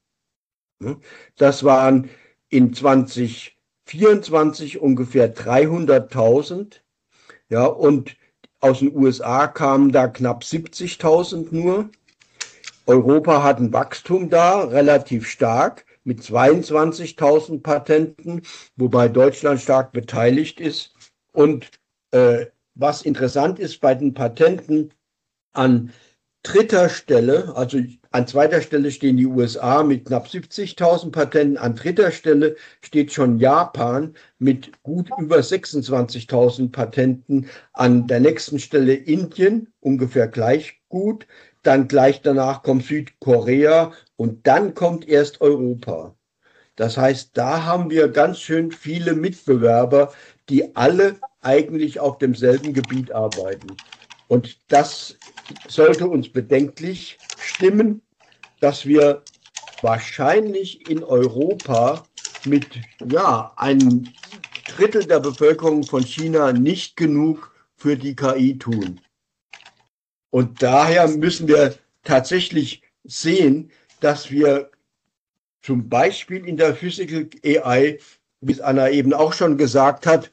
Das waren in zweitausendvierundzwanzig ungefähr dreihunderttausend, ja, und aus den U S A kamen da knapp siebzigtausend nur. Europa hat ein Wachstum da, relativ stark, mit zweiundzwanzigtausend Patenten, wobei Deutschland stark beteiligt ist. Und äh, was interessant ist bei den Patenten, an dritter Stelle, also an zweiter Stelle stehen die U S A mit knapp siebzigtausend Patenten, an dritter Stelle steht schon Japan mit gut über sechsundzwanzigtausend Patenten, an der nächsten Stelle Indien, ungefähr gleich gut, dann gleich danach kommt Südkorea und dann kommt erst Europa. Das heißt, da haben wir ganz schön viele Mitbewerber, die alle eigentlich auf demselben Gebiet arbeiten. Und das sollte uns bedenklich stimmen, dass wir wahrscheinlich in Europa mit ja, einem Drittel der Bevölkerung von China nicht genug für die K I tun. Und daher müssen wir tatsächlich sehen, dass wir zum Beispiel in der Physical A I, wie es Anna eben auch schon gesagt hat,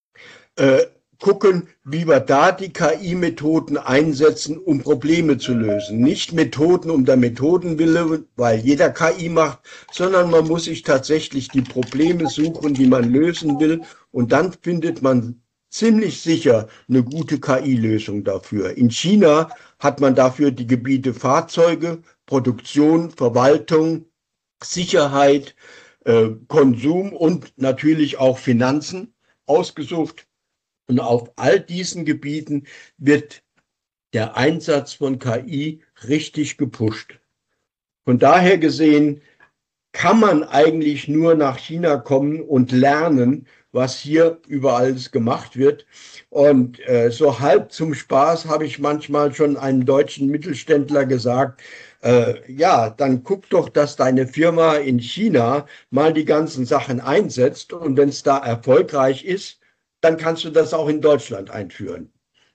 äh, gucken, wie wir da die K I-Methoden einsetzen, um Probleme zu lösen. Nicht Methoden um der Methoden willen, weil jeder K I macht, sondern man muss sich tatsächlich die Probleme suchen, die man lösen will. Und dann findet man ziemlich sicher eine gute K I-Lösung dafür. In China hat man dafür die Gebiete Fahrzeuge, Produktion, Verwaltung, Sicherheit, äh, Konsum und natürlich auch Finanzen ausgesucht. Und auf all diesen Gebieten wird der Einsatz von K I richtig gepusht. Von daher gesehen kann man eigentlich nur nach China kommen und lernen, was hier überall gemacht wird. Und äh, so halb zum Spaß habe ich manchmal schon einem deutschen Mittelständler gesagt, äh, ja, dann guck doch, dass deine Firma in China mal die ganzen Sachen einsetzt und wenn es da erfolgreich ist, dann kannst du das auch in Deutschland einführen.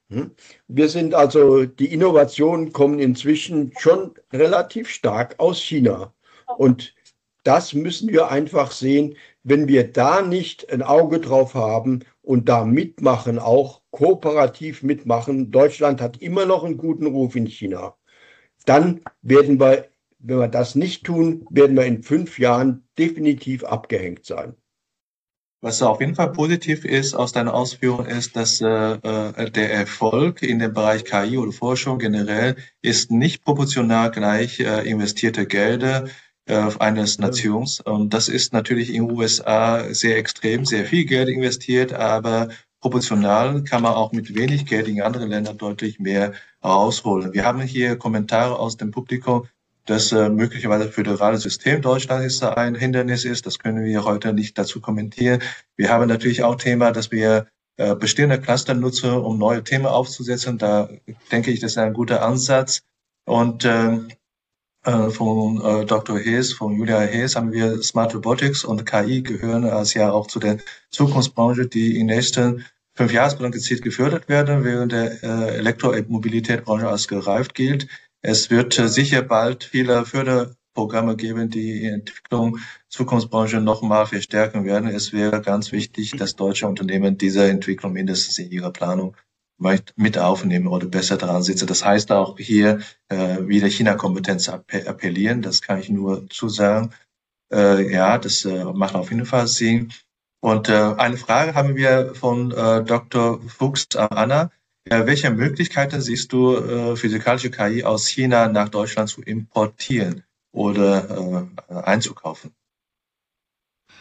Wir sind also, die Innovationen kommen inzwischen schon relativ stark aus China. Und das müssen wir einfach sehen, wenn wir da nicht ein Auge drauf haben und da mitmachen, auch kooperativ mitmachen. Deutschland hat immer noch einen guten Ruf in China. Dann werden wir, wenn wir das nicht tun, werden wir in fünf Jahren definitiv abgehängt sein. Was auf jeden Fall positiv ist aus deiner Ausführung ist, dass äh, der Erfolg in dem Bereich K I oder Forschung generell ist nicht proportional gleich äh, investierte Gelder äh, eines Nations. Und das ist natürlich in den U S A sehr extrem, sehr viel Geld investiert, aber proportional kann man auch mit wenig Geld in anderen Ländern deutlich mehr rausholen. Wir haben hier Kommentare aus dem Publikum, dass äh, möglicherweise das föderale System Deutschlands ein Hindernis ist. Das können wir heute nicht dazu kommentieren. Wir haben natürlich auch Thema, dass wir äh, bestehende Cluster nutzen, um neue Themen aufzusetzen. Da denke ich, das ist ein guter Ansatz. Und äh, äh, von äh, Doktor Hees, von Julia Hees haben wir Smart Robotics und K I gehören als ja auch zu der Zukunftsbranche, die in den nächsten fünf Jahren gezielt gefördert werden, während der äh, Elektromobilitätsbranche als gereift gilt. Es wird äh, sicher bald viele Förderprogramme geben, die die Entwicklung Zukunftsbranche nochmal verstärken werden. Es wäre ganz wichtig, dass deutsche Unternehmen diese Entwicklung mindestens in ihrer Planung mit aufnehmen oder besser daran sitzen. Das heißt auch hier äh, wieder China-Kompetenz appellieren. Das kann ich nur zusagen. Äh, ja, das äh, macht auf jeden Fall Sinn. Und äh, eine Frage haben wir von äh, Doktor Fuchs an Anna. Äh, welche Möglichkeiten siehst du, äh, physikalische K I aus China nach Deutschland zu importieren oder äh, einzukaufen?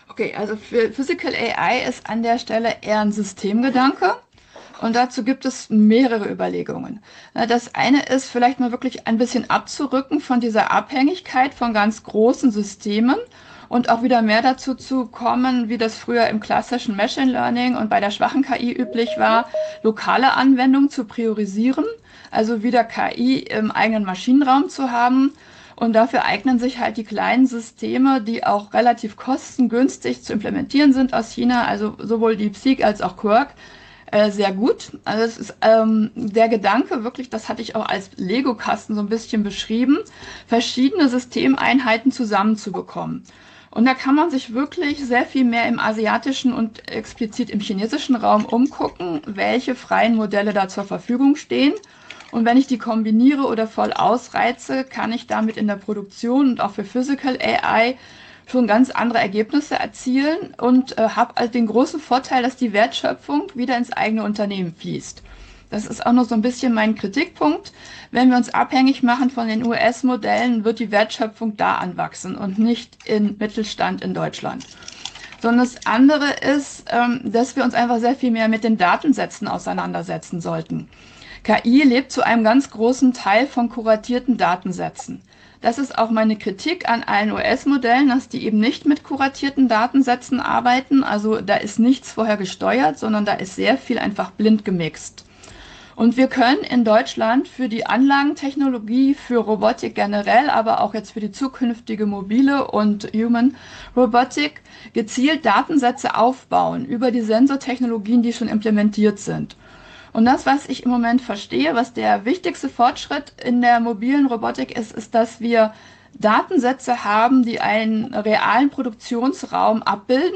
Okay, also für Physical A I ist an der Stelle eher ein Systemgedanke. Und dazu gibt es mehrere Überlegungen. Das eine ist vielleicht mal wirklich ein bisschen abzurücken von dieser Abhängigkeit von ganz großen Systemen und auch wieder mehr dazu zu kommen, wie das früher im klassischen Machine Learning und bei der schwachen K I üblich war, lokale Anwendungen zu priorisieren, also wieder K I im eigenen Maschinenraum zu haben. Und dafür eignen sich halt die kleinen Systeme, die auch relativ kostengünstig zu implementieren sind aus China, also sowohl DeepSeek als auch Quark, äh, sehr gut. Also es ist ähm, der Gedanke wirklich, das hatte ich auch als Lego-Kasten so ein bisschen beschrieben, verschiedene Systemeinheiten zusammenzubekommen. Und da kann man sich wirklich sehr viel mehr im asiatischen und explizit im chinesischen Raum umgucken, welche freien Modelle da zur Verfügung stehen. Und wenn ich die kombiniere oder voll ausreize, kann ich damit in der Produktion und auch für Physical A I schon ganz andere Ergebnisse erzielen und äh, habe halt den großen Vorteil, dass die Wertschöpfung wieder ins eigene Unternehmen fließt. Das ist auch noch so ein bisschen mein Kritikpunkt. Wenn wir uns abhängig machen von den U S-Modellen, wird die Wertschöpfung da anwachsen und nicht im Mittelstand in Deutschland. Sondern das andere ist, ähm, dass wir uns einfach sehr viel mehr mit den Datensätzen auseinandersetzen sollten. K I lebt zu einem ganz großen Teil von kuratierten Datensätzen. Das ist auch meine Kritik an allen U S-Modellen, dass die eben nicht mit kuratierten Datensätzen arbeiten. Also da ist nichts vorher gesteuert, sondern da ist sehr viel einfach blind gemixt. Und wir können in Deutschland für die Anlagentechnologie, für Robotik generell, aber auch jetzt für die zukünftige mobile und Human Robotik gezielt Datensätze aufbauen über die Sensortechnologien, die schon implementiert sind. Und das, was ich im Moment verstehe, was der wichtigste Fortschritt in der mobilen Robotik ist, ist, dass wir Datensätze haben, die einen realen Produktionsraum abbilden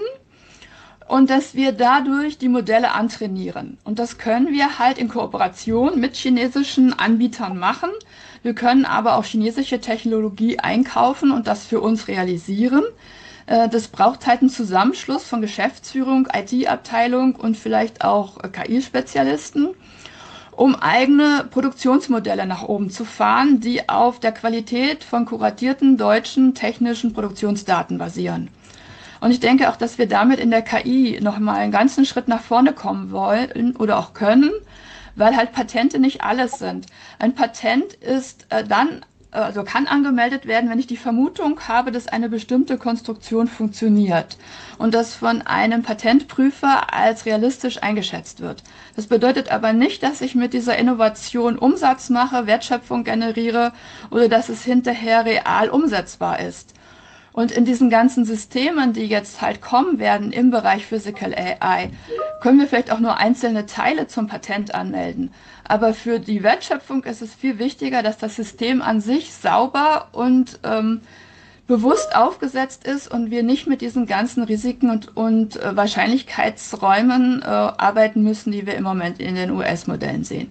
und dass wir dadurch die Modelle antrainieren. Und das können wir halt in Kooperation mit chinesischen Anbietern machen. Wir können aber auch chinesische Technologie einkaufen und das für uns realisieren. Das braucht halt einen Zusammenschluss von Geschäftsführung, I T-Abteilung und vielleicht auch K I-Spezialisten, um eigene Produktionsmodelle nach oben zu fahren, die auf der Qualität von kuratierten deutschen technischen Produktionsdaten basieren. Und ich denke auch, dass wir damit in der K I nochmal einen ganzen Schritt nach vorne kommen wollen oder auch können, weil halt Patente nicht alles sind. Ein Patent ist äh, dann also kann angemeldet werden, wenn ich die Vermutung habe, dass eine bestimmte Konstruktion funktioniert und das von einem Patentprüfer als realistisch eingeschätzt wird. Das bedeutet aber nicht, dass ich mit dieser Innovation Umsatz mache, Wertschöpfung generiere oder dass es hinterher real umsetzbar ist. Und in diesen ganzen Systemen, die jetzt halt kommen werden im Bereich Physical A I, können wir vielleicht auch nur einzelne Teile zum Patent anmelden. Aber für die Wertschöpfung ist es viel wichtiger, dass das System an sich sauber und ähm, bewusst aufgesetzt ist und wir nicht mit diesen ganzen Risiken und, und äh, Wahrscheinlichkeitsräumen äh, arbeiten müssen, die wir im Moment in den U S-Modellen sehen.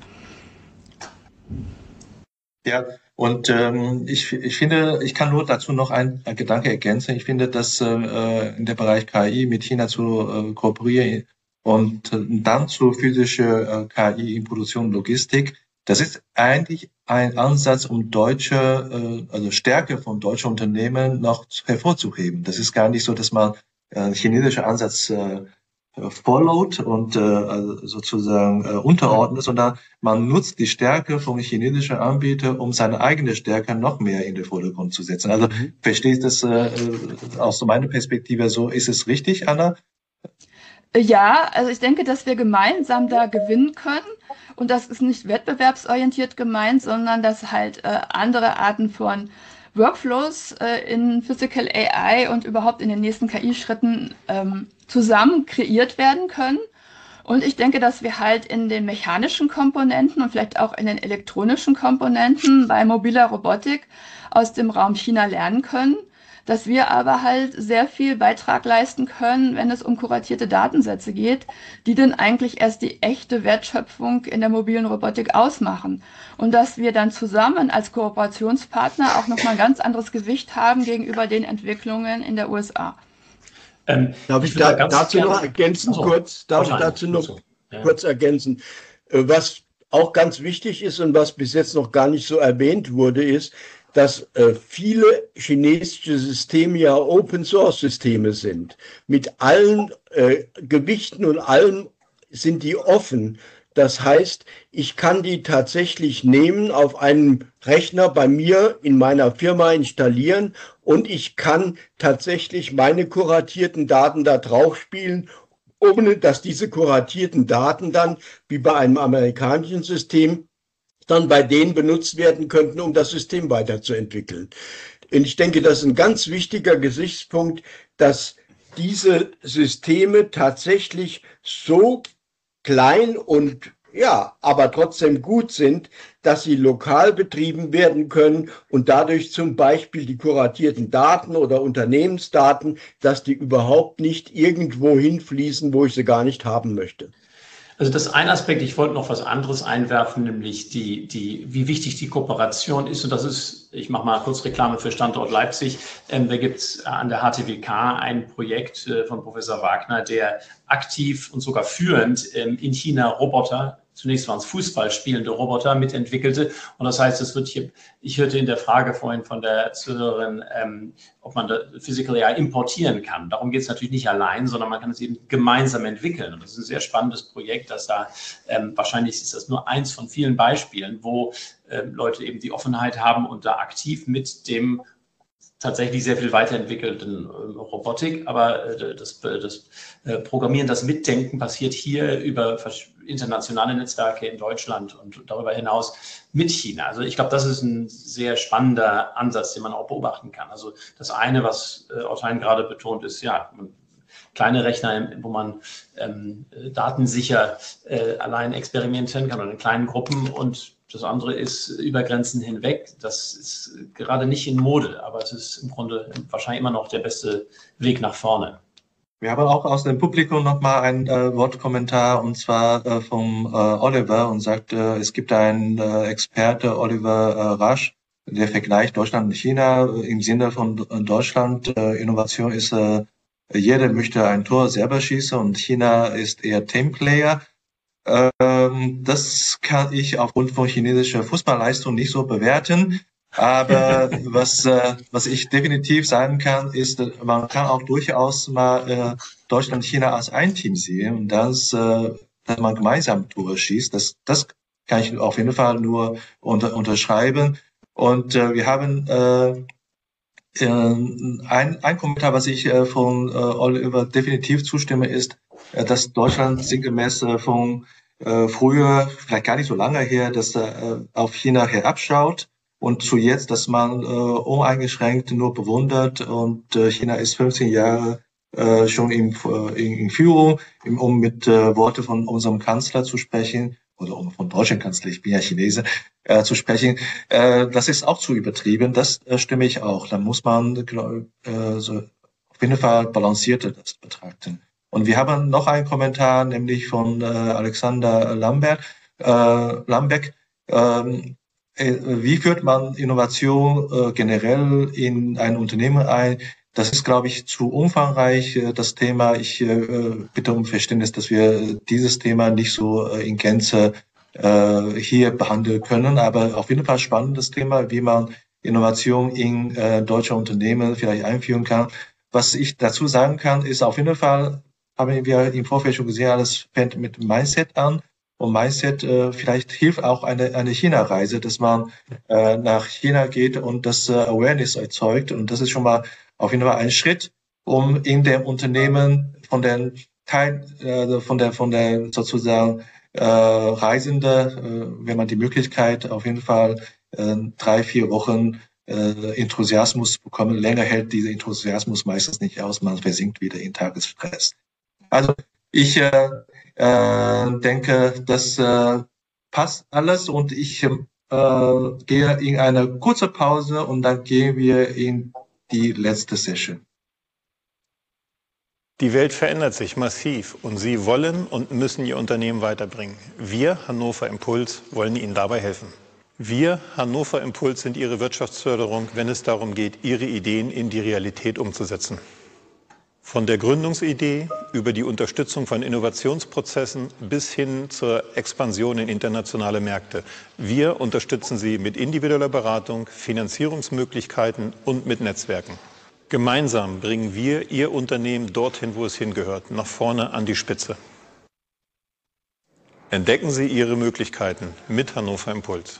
Ja, und ähm, ich, ich finde, ich kann nur dazu noch ein, ein Gedanke ergänzen. Ich finde, dass äh, in dem Bereich K I mit China zu äh, kooperieren und äh, dann zu physischer äh, K I in Produktion und Logistik, das ist eigentlich ein Ansatz, um deutsche, äh, also Stärke von deutschen Unternehmen noch hervorzuheben. Das ist gar nicht so, dass man äh, chinesische Ansatz äh, followed und äh, also sozusagen äh, unterordnet, sondern man nutzt die Stärke von chinesischen Anbietern, um seine eigene Stärke noch mehr in den Vordergrund zu setzen. Also mhm. verstehe ich das äh, aus meiner Perspektive so? Ist es richtig, Anna? Ja, also ich denke, dass wir gemeinsam da gewinnen können und das ist nicht wettbewerbsorientiert gemeint, sondern dass halt äh, andere Arten von Workflows äh, in Physical A I und überhaupt in den nächsten K I-Schritten ähm, zusammen kreiert werden können. Und ich denke, dass wir halt in den mechanischen Komponenten und vielleicht auch in den elektronischen Komponenten bei mobiler Robotik aus dem Raum China lernen können, dass wir aber halt sehr viel Beitrag leisten können, wenn es um kuratierte Datensätze geht, die dann eigentlich erst die echte Wertschöpfung in der mobilen Robotik ausmachen. Und dass wir dann zusammen als Kooperationspartner auch nochmal ein ganz anderes Gewicht haben gegenüber den Entwicklungen in der U S A. Ähm, darf ich, ich da, dazu noch ergänzen, so, kurz, darf ich dazu noch so, ja. kurz ergänzen, was auch ganz wichtig ist und was bis jetzt noch gar nicht so erwähnt wurde, ist, dass äh, viele chinesische Systeme ja Open-Source-Systeme sind. Mit allen äh, Gewichten und allem sind die offen. Das heißt, ich kann die tatsächlich nehmen, auf einem Rechner bei mir in meiner Firma installieren und ich kann tatsächlich meine kuratierten Daten da drauf spielen, ohne dass diese kuratierten Daten dann, wie bei einem amerikanischen System, dann bei denen benutzt werden könnten, um das System weiterzuentwickeln. Und ich denke, das ist ein ganz wichtiger Gesichtspunkt, dass diese Systeme tatsächlich so klein und ja, aber trotzdem gut sind, dass sie lokal betrieben werden können und dadurch zum Beispiel die kuratierten Daten oder Unternehmensdaten, dass die überhaupt nicht irgendwo hinfließen, wo ich sie gar nicht haben möchte. Also das ist ein Aspekt, ich wollte noch was anderes einwerfen, nämlich die, die, wie wichtig die Kooperation ist. Und das ist, ich mache mal kurz Reklame für Standort Leipzig. Ähm, da gibt es an der H T W K ein Projekt äh, von Professor Wagner, der aktiv und sogar führend ähm, in China Roboter, zunächst waren es Fußball spielende Roboter, mitentwickelte. Und das heißt, es wird hier, ich hörte in der Frage vorhin von der Zuhörerin, ähm, ob man da Physical A I importieren kann. Darum geht es natürlich nicht allein, sondern man kann es eben gemeinsam entwickeln. Und das ist ein sehr spannendes Projekt, dass da ähm, wahrscheinlich ist das nur eins von vielen Beispielen, wo ähm, Leute eben die Offenheit haben und da aktiv mit dem tatsächlich sehr viel weiterentwickelten äh, Robotik, aber äh, das, das äh, Programmieren, das Mitdenken passiert hier über internationale Netzwerke in Deutschland und darüber hinaus mit China. Also ich glaube, das ist ein sehr spannender Ansatz, den man auch beobachten kann. Also das eine, was äh, Ortein gerade betont, ist, ja, kleine Rechner, wo man ähm, datensicher äh, allein experimentieren kann oder in kleinen Gruppen, und das andere ist über Grenzen hinweg. Das ist gerade nicht in Mode, aber es ist im Grunde wahrscheinlich immer noch der beste Weg nach vorne. Wir haben auch aus dem Publikum nochmal einen äh, Wortkommentar, und zwar äh, vom äh, Oliver, und sagt, äh, es gibt einen äh, Experte, Oliver äh, Rasch, der vergleicht Deutschland und China äh, im Sinne von äh, Deutschland. Äh, Innovation ist, äh, jeder möchte ein Tor selber schießen, und China ist eher Teamplayer. Ähm, das kann ich aufgrund von chinesischer Fußballleistung nicht so bewerten. Aber was, äh, was ich definitiv sagen kann, ist, man kann auch durchaus mal äh, Deutschland und China als ein Team sehen, und das, äh, dass man gemeinsam Tore schießt. Das, das kann ich auf jeden Fall nur unter, unterschreiben. Und äh, wir haben äh, ein, ein Kommentar, was ich äh, von äh, Oliver definitiv zustimme, ist, äh, dass Deutschland sinngemäß äh, von äh, früher, vielleicht gar nicht so lange her, dass er äh, auf China herabschaut, und zu jetzt, dass man äh, uneingeschränkt nur bewundert, und äh, China ist fünfzehn Jahre äh, schon in, in, in Führung, um mit äh, Worte von unserem Kanzler zu sprechen, oder um von deutschen Kanzler, ich bin ja Chinese, äh, zu sprechen. Äh, das ist auch zu übertrieben, das äh, stimme ich auch. Da muss man äh, so auf jeden Fall balancierter das betrachten. Und wir haben noch einen Kommentar, nämlich von äh, Alexander Lambert, äh, Lambeck. Ähm, Wie führt man Innovation äh, generell in ein Unternehmen ein? Das ist, glaube ich, zu umfangreich, äh, das Thema. Ich äh, bitte um Verständnis, dass wir dieses Thema nicht so äh, in Gänze äh, hier behandeln können. Aber auf jeden Fall spannendes Thema, wie man Innovation in äh, deutsche Unternehmen vielleicht einführen kann. Was ich dazu sagen kann, ist auf jeden Fall, haben wir im Vorfeld schon gesehen, alles fängt mit Mindset an. Und Mindset, äh, vielleicht hilft auch eine, eine China-Reise, dass man äh, nach China geht und das äh, Awareness erzeugt. Und das ist schon mal auf jeden Fall ein Schritt, um in dem Unternehmen von den Teil, äh, von der, von der sozusagen äh, Reisende, äh, wenn man die Möglichkeit auf jeden Fall äh, drei, vier Wochen äh, Enthusiasmus bekommen. Länger hält dieser Enthusiasmus meistens nicht aus, man versinkt wieder in Tagesstress. Also ich äh, äh, denke, das äh, passt alles, und ich äh, gehe in eine kurze Pause, und dann gehen wir in die letzte Session. Die Welt verändert sich massiv, und Sie wollen und müssen Ihr Unternehmen weiterbringen. Wir, Hannover Impuls, wollen Ihnen dabei helfen. Wir, Hannover Impuls, sind Ihre Wirtschaftsförderung, wenn es darum geht, Ihre Ideen in die Realität umzusetzen. Von der Gründungsidee über die Unterstützung von Innovationsprozessen bis hin zur Expansion in internationale Märkte. Wir unterstützen Sie mit individueller Beratung, Finanzierungsmöglichkeiten und mit Netzwerken. Gemeinsam bringen wir Ihr Unternehmen dorthin, wo es hingehört, nach vorne an die Spitze. Entdecken Sie Ihre Möglichkeiten mit Hannover Impuls.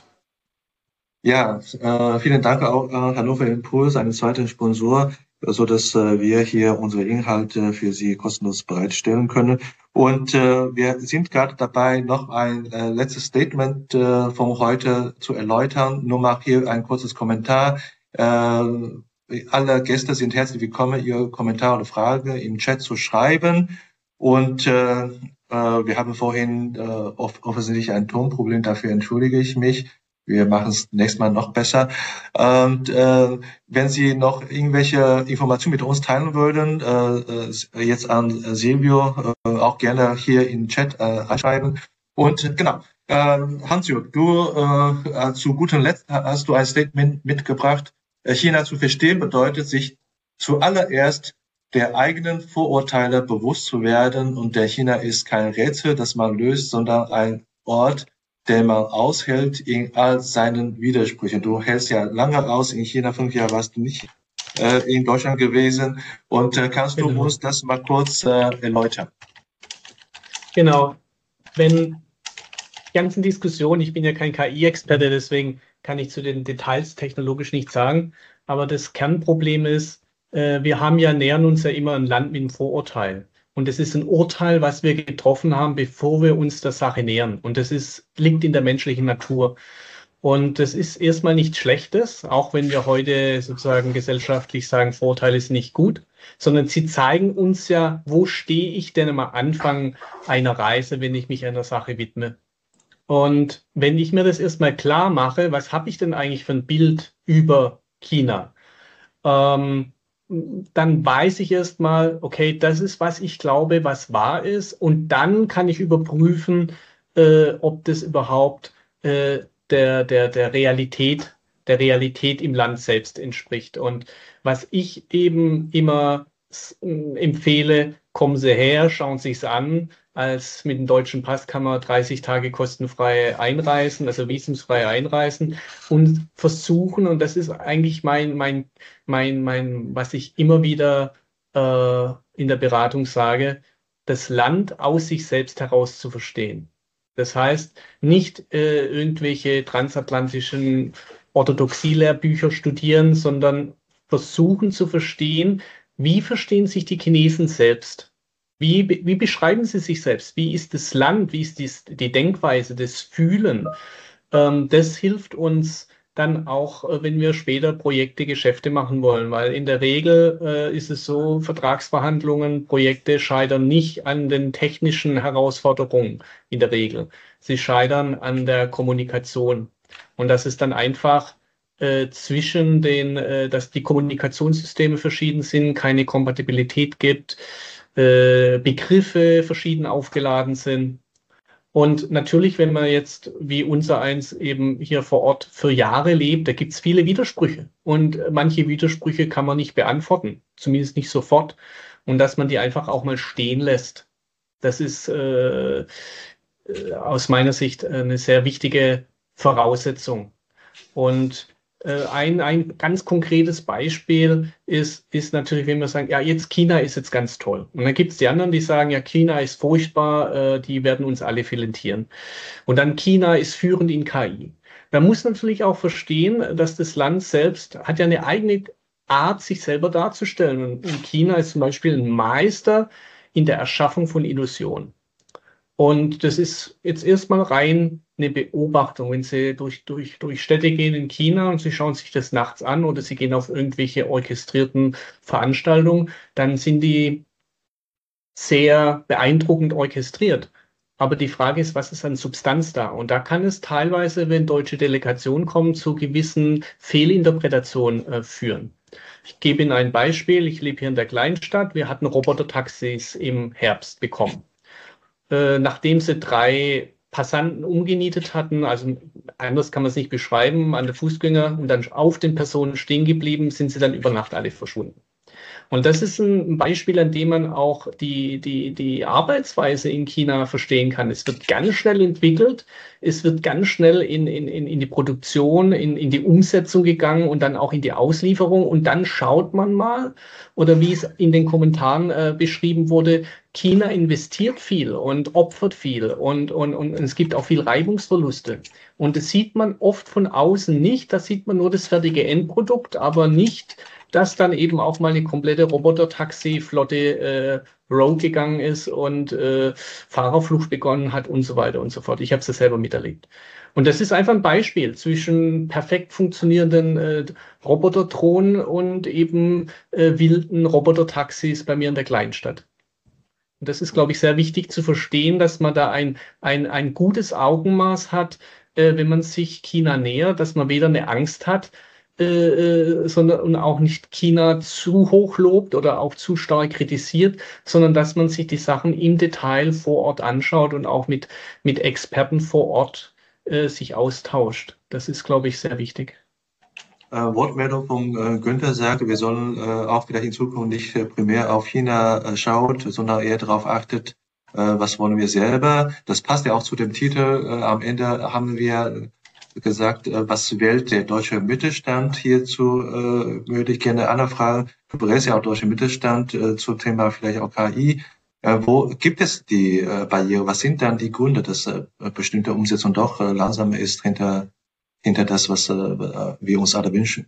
Ja, äh, vielen Dank auch an Hannover Impuls, einen zweiten Sponsor, so dass äh, wir hier unsere Inhalte für Sie kostenlos bereitstellen können. Und äh, wir sind gerade dabei, noch ein äh, letztes Statement äh, von heute zu erläutern. Nur mal hier ein kurzes Kommentar. Äh, alle Gäste sind herzlich willkommen, Ihre Kommentare oder Fragen im Chat zu schreiben. Und äh, äh, wir haben vorhin äh, off offensichtlich ein Tonproblem, dafür entschuldige ich mich. Wir machen es nächstes Mal noch besser. Und äh, wenn Sie noch irgendwelche Informationen mit uns teilen würden, äh, jetzt an Silvio äh, auch gerne hier im Chat äh, reinschreiben. Und genau, äh, Hans-Jürg, du äh, zu gutem Letzt hast du ein Statement mitgebracht. China zu verstehen bedeutet, sich zuallererst der eigenen Vorurteile bewusst zu werden. Und der China ist kein Rätsel, das man löst, sondern ein Ort, den man aushält in all seinen Widersprüchen. Du hältst ja lange aus, in China, fünf Jahre warst du nicht äh, in Deutschland gewesen. Und äh, kannst du genau. uns das mal kurz äh, erläutern? Genau. Wenn die ganzen Diskussionen, ich bin ja kein K I-Experte, deswegen kann ich zu den Details technologisch nichts sagen, aber das Kernproblem ist, äh, wir haben ja, nähern uns ja immer ein Land mit einem Vorurteil. Und es ist ein Urteil, was wir getroffen haben, bevor wir uns der Sache nähern. Und das ist, liegt in der menschlichen Natur. Und das ist erstmal nichts Schlechtes, auch wenn wir heute sozusagen gesellschaftlich sagen, Vorurteile sind nicht gut, sondern sie zeigen uns ja, wo stehe ich denn am Anfang einer Reise, wenn ich mich einer Sache widme. Und wenn ich mir das erstmal klar mache, was habe ich denn eigentlich für ein Bild über China? Ähm, dann weiß ich erstmal, okay, das ist, was ich glaube, was wahr ist. Und dann kann ich überprüfen, äh, ob das überhaupt äh, der, der, der Realität, der Realität im Land selbst entspricht. Und was ich eben immer empfehle, kommen Sie her, schauen Sie es an. Als mit dem deutschen Pass kann man dreißig Tage kostenfrei einreisen, also visumsfrei einreisen und versuchen, und das ist eigentlich mein, mein, mein, mein, was ich immer wieder äh, in der Beratung sage, das Land aus sich selbst heraus zu verstehen. Das heißt, nicht äh, irgendwelche transatlantischen Orthodoxielehrbücher studieren, sondern versuchen zu verstehen, wie verstehen sich die Chinesen selbst? Wie, wie beschreiben sie sich selbst? Wie ist das Land? Wie ist die, die Denkweise, das Fühlen? Ähm, das hilft uns dann auch, wenn wir später Projekte, Geschäfte machen wollen, weil in der Regel äh, ist es so, Vertragsverhandlungen, Projekte scheitern nicht an den technischen Herausforderungen in der Regel. Sie scheitern an der Kommunikation. Und das ist dann einfach äh, zwischen den, äh, dass die Kommunikationssysteme verschieden sind, keine Kompatibilität gibt, Begriffe verschieden aufgeladen sind. Und natürlich, wenn man jetzt wie unser eins eben hier vor Ort für Jahre lebt, da gibt es viele Widersprüche. Und manche Widersprüche kann man nicht beantworten, zumindest nicht sofort. Und dass man die einfach auch mal stehen lässt. Das ist äh, aus meiner Sicht eine sehr wichtige Voraussetzung. Und Ein, ein ganz konkretes Beispiel ist, ist natürlich, wenn wir sagen, ja, jetzt China ist jetzt ganz toll. Und dann gibt es die anderen, die sagen, ja, China ist furchtbar, äh, die werden uns alle filetieren. Und dann China ist führend in K I. Man muss natürlich auch verstehen, dass das Land selbst hat ja eine eigene Art, sich selber darzustellen. Und China ist zum Beispiel ein Meister in der Erschaffung von Illusionen. Und das ist jetzt erstmal rein eine Beobachtung. Wenn Sie durch, durch, durch Städte gehen in China und Sie schauen sich das nachts an oder Sie gehen auf irgendwelche orchestrierten Veranstaltungen, dann sind die sehr beeindruckend orchestriert. Aber die Frage ist, was ist an Substanz da? Und da kann es teilweise, wenn deutsche Delegationen kommen, zu gewissen Fehlinterpretationen äh, führen. Ich gebe Ihnen ein Beispiel. Ich lebe hier in der Kleinstadt. Wir hatten Roboter-Taxis im Herbst bekommen. Äh, nachdem sie drei Passanten umgenietet hatten, also anders kann man es nicht beschreiben, an der Fußgänger und dann auf den Personen stehen geblieben, sind sie dann über Nacht alle verschwunden. Und das ist ein Beispiel, an dem man auch die, die, die Arbeitsweise in China verstehen kann. Es wird ganz schnell entwickelt, es wird ganz schnell in, in, in die Produktion, in, in die Umsetzung gegangen und dann auch in die Auslieferung. Und dann schaut man mal, oder wie es in den Kommentaren äh, beschrieben wurde, China investiert viel und opfert viel und, und, und es gibt auch viel Reibungsverluste. Und das sieht man oft von außen nicht, da sieht man nur das fertige Endprodukt, aber nicht, dass dann eben auch mal eine komplette Roboter-Taxi-Flotte äh, rogue gegangen ist und äh, Fahrerflucht begonnen hat und so weiter und so fort. Ich habe es ja selber miterlebt. Und das ist einfach ein Beispiel zwischen perfekt funktionierenden äh, Roboterdrohnen und eben äh, wilden Roboter-Taxis bei mir in der Kleinstadt. Und das ist, glaube ich, sehr wichtig zu verstehen, dass man da ein, ein, ein gutes Augenmaß hat, äh, wenn man sich China nähert, dass man weder eine Angst hat, Äh, sondern und auch nicht China zu hoch lobt oder auch zu stark kritisiert, sondern dass man sich die Sachen im Detail vor Ort anschaut und auch mit, mit Experten vor Ort äh, sich austauscht. Das ist, glaube ich, sehr wichtig. Äh, Wortmeldung von äh, Günther sagt, wir sollen äh, auch vielleicht in Zukunft nicht äh, primär auf China äh, schaut, sondern eher darauf achtet, äh, was wollen wir selber. Das passt ja auch zu dem Titel. Äh, am Ende haben wir gesagt, was wählt der deutsche Mittelstand hierzu? Äh, würde ich gerne anfragen. Du berätst ja auch deutsche Mittelstand äh, zum Thema vielleicht auch K I. Äh, wo gibt es die äh, Barriere? Was sind dann die Gründe, dass äh, bestimmte Umsetzung doch äh, langsamer ist hinter hinter das, was äh, wir uns alle wünschen?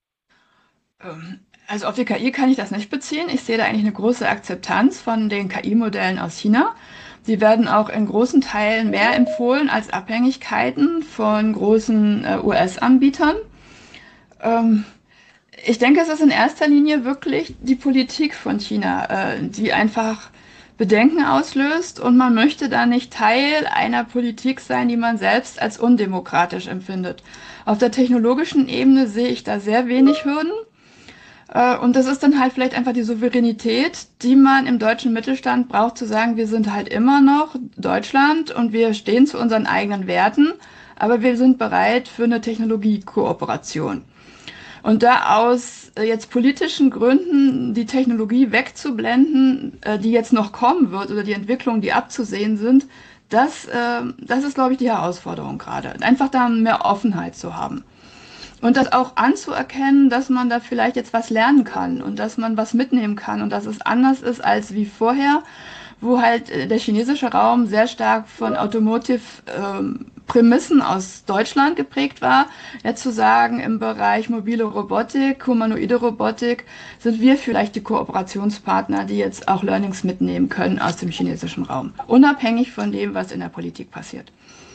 Also auf die K I kann ich das nicht beziehen. Ich sehe da eigentlich eine große Akzeptanz von den K I-Modellen aus China. Sie werden auch in großen Teilen mehr empfohlen als Abhängigkeiten von großen äh, U S-Anbietern. Ähm, ich denke, es ist in erster Linie wirklich die Politik von China, äh, die einfach Bedenken auslöst und man möchte da nicht Teil einer Politik sein, die man selbst als undemokratisch empfindet. Auf der technologischen Ebene sehe ich da sehr wenig Hürden. Und das ist dann halt vielleicht einfach die Souveränität, die man im deutschen Mittelstand braucht, zu sagen, wir sind halt immer noch Deutschland und wir stehen zu unseren eigenen Werten, aber wir sind bereit für eine Technologiekooperation. Und da aus jetzt politischen Gründen die Technologie wegzublenden, die jetzt noch kommen wird oder die Entwicklungen, die abzusehen sind, das, das ist, glaube ich, die Herausforderung gerade. Einfach da mehr Offenheit zu haben. Und das auch anzuerkennen, dass man da vielleicht jetzt was lernen kann und dass man was mitnehmen kann und dass es anders ist als wie vorher, wo halt der chinesische Raum sehr stark von Automotive-Prämissen ähm, aus Deutschland geprägt war. Jetzt zu sagen, im Bereich mobile Robotik, humanoide Robotik, sind wir vielleicht die Kooperationspartner, die jetzt auch Learnings mitnehmen können aus dem chinesischen Raum, unabhängig von dem, was in der Politik passiert.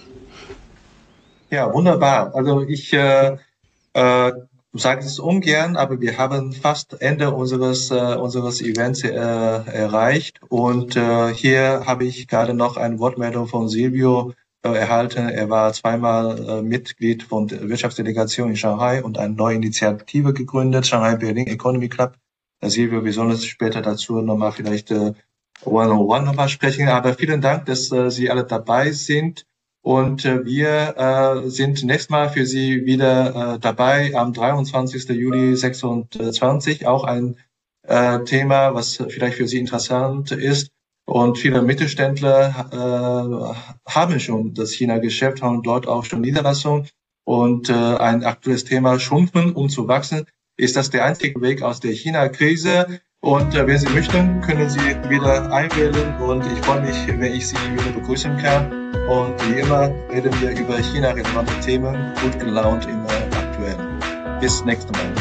Ja, wunderbar. Also ich äh Äh, du sagst es ungern, aber wir haben fast Ende unseres äh, unseres Events äh, erreicht und äh, hier habe ich gerade noch eine Wortmeldung von Silvio äh, erhalten. Er war zweimal äh, Mitglied von der Wirtschaftsdelegation in Shanghai und eine neue Initiative gegründet, Shanghai Berlin Economy Club. Äh, Silvio, wir sollen uns später dazu nochmal vielleicht äh, one-on-one nochmal sprechen, aber vielen Dank, dass äh, Sie alle dabei sind. Und äh, wir äh, sind nächstes Mal für Sie wieder äh, dabei am dreiundzwanzigsten Juli sechsundzwanzig. Auch ein äh, Thema, was vielleicht für Sie interessant ist. Und viele Mittelständler äh, haben schon das China-Geschäft, haben dort auch schon Niederlassungen. Und äh, ein aktuelles Thema, Schrumpfen, um zu wachsen, ist das der einzige Weg aus der China-Krise. Und äh, wenn Sie möchten, können Sie wieder einwählen. Und ich freue mich, wenn ich Sie wieder begrüßen kann. Und wie immer reden wir über China-relevante Themen, gut gelaunt, immer aktuell. Bis nächstes Mal.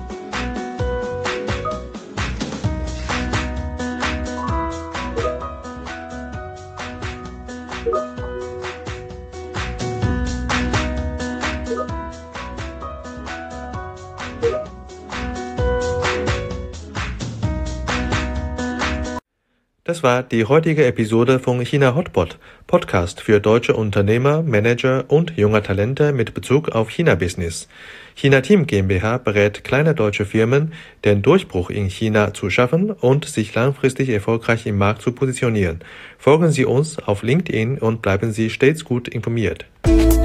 Das war die heutige Episode von China Hotpot, Podcast für deutsche Unternehmer, Manager und junge Talente mit Bezug auf China-Business. China Team GmbH berät kleine deutsche Firmen, den Durchbruch in China zu schaffen und sich langfristig erfolgreich im Markt zu positionieren. Folgen Sie uns auf LinkedIn und bleiben Sie stets gut informiert.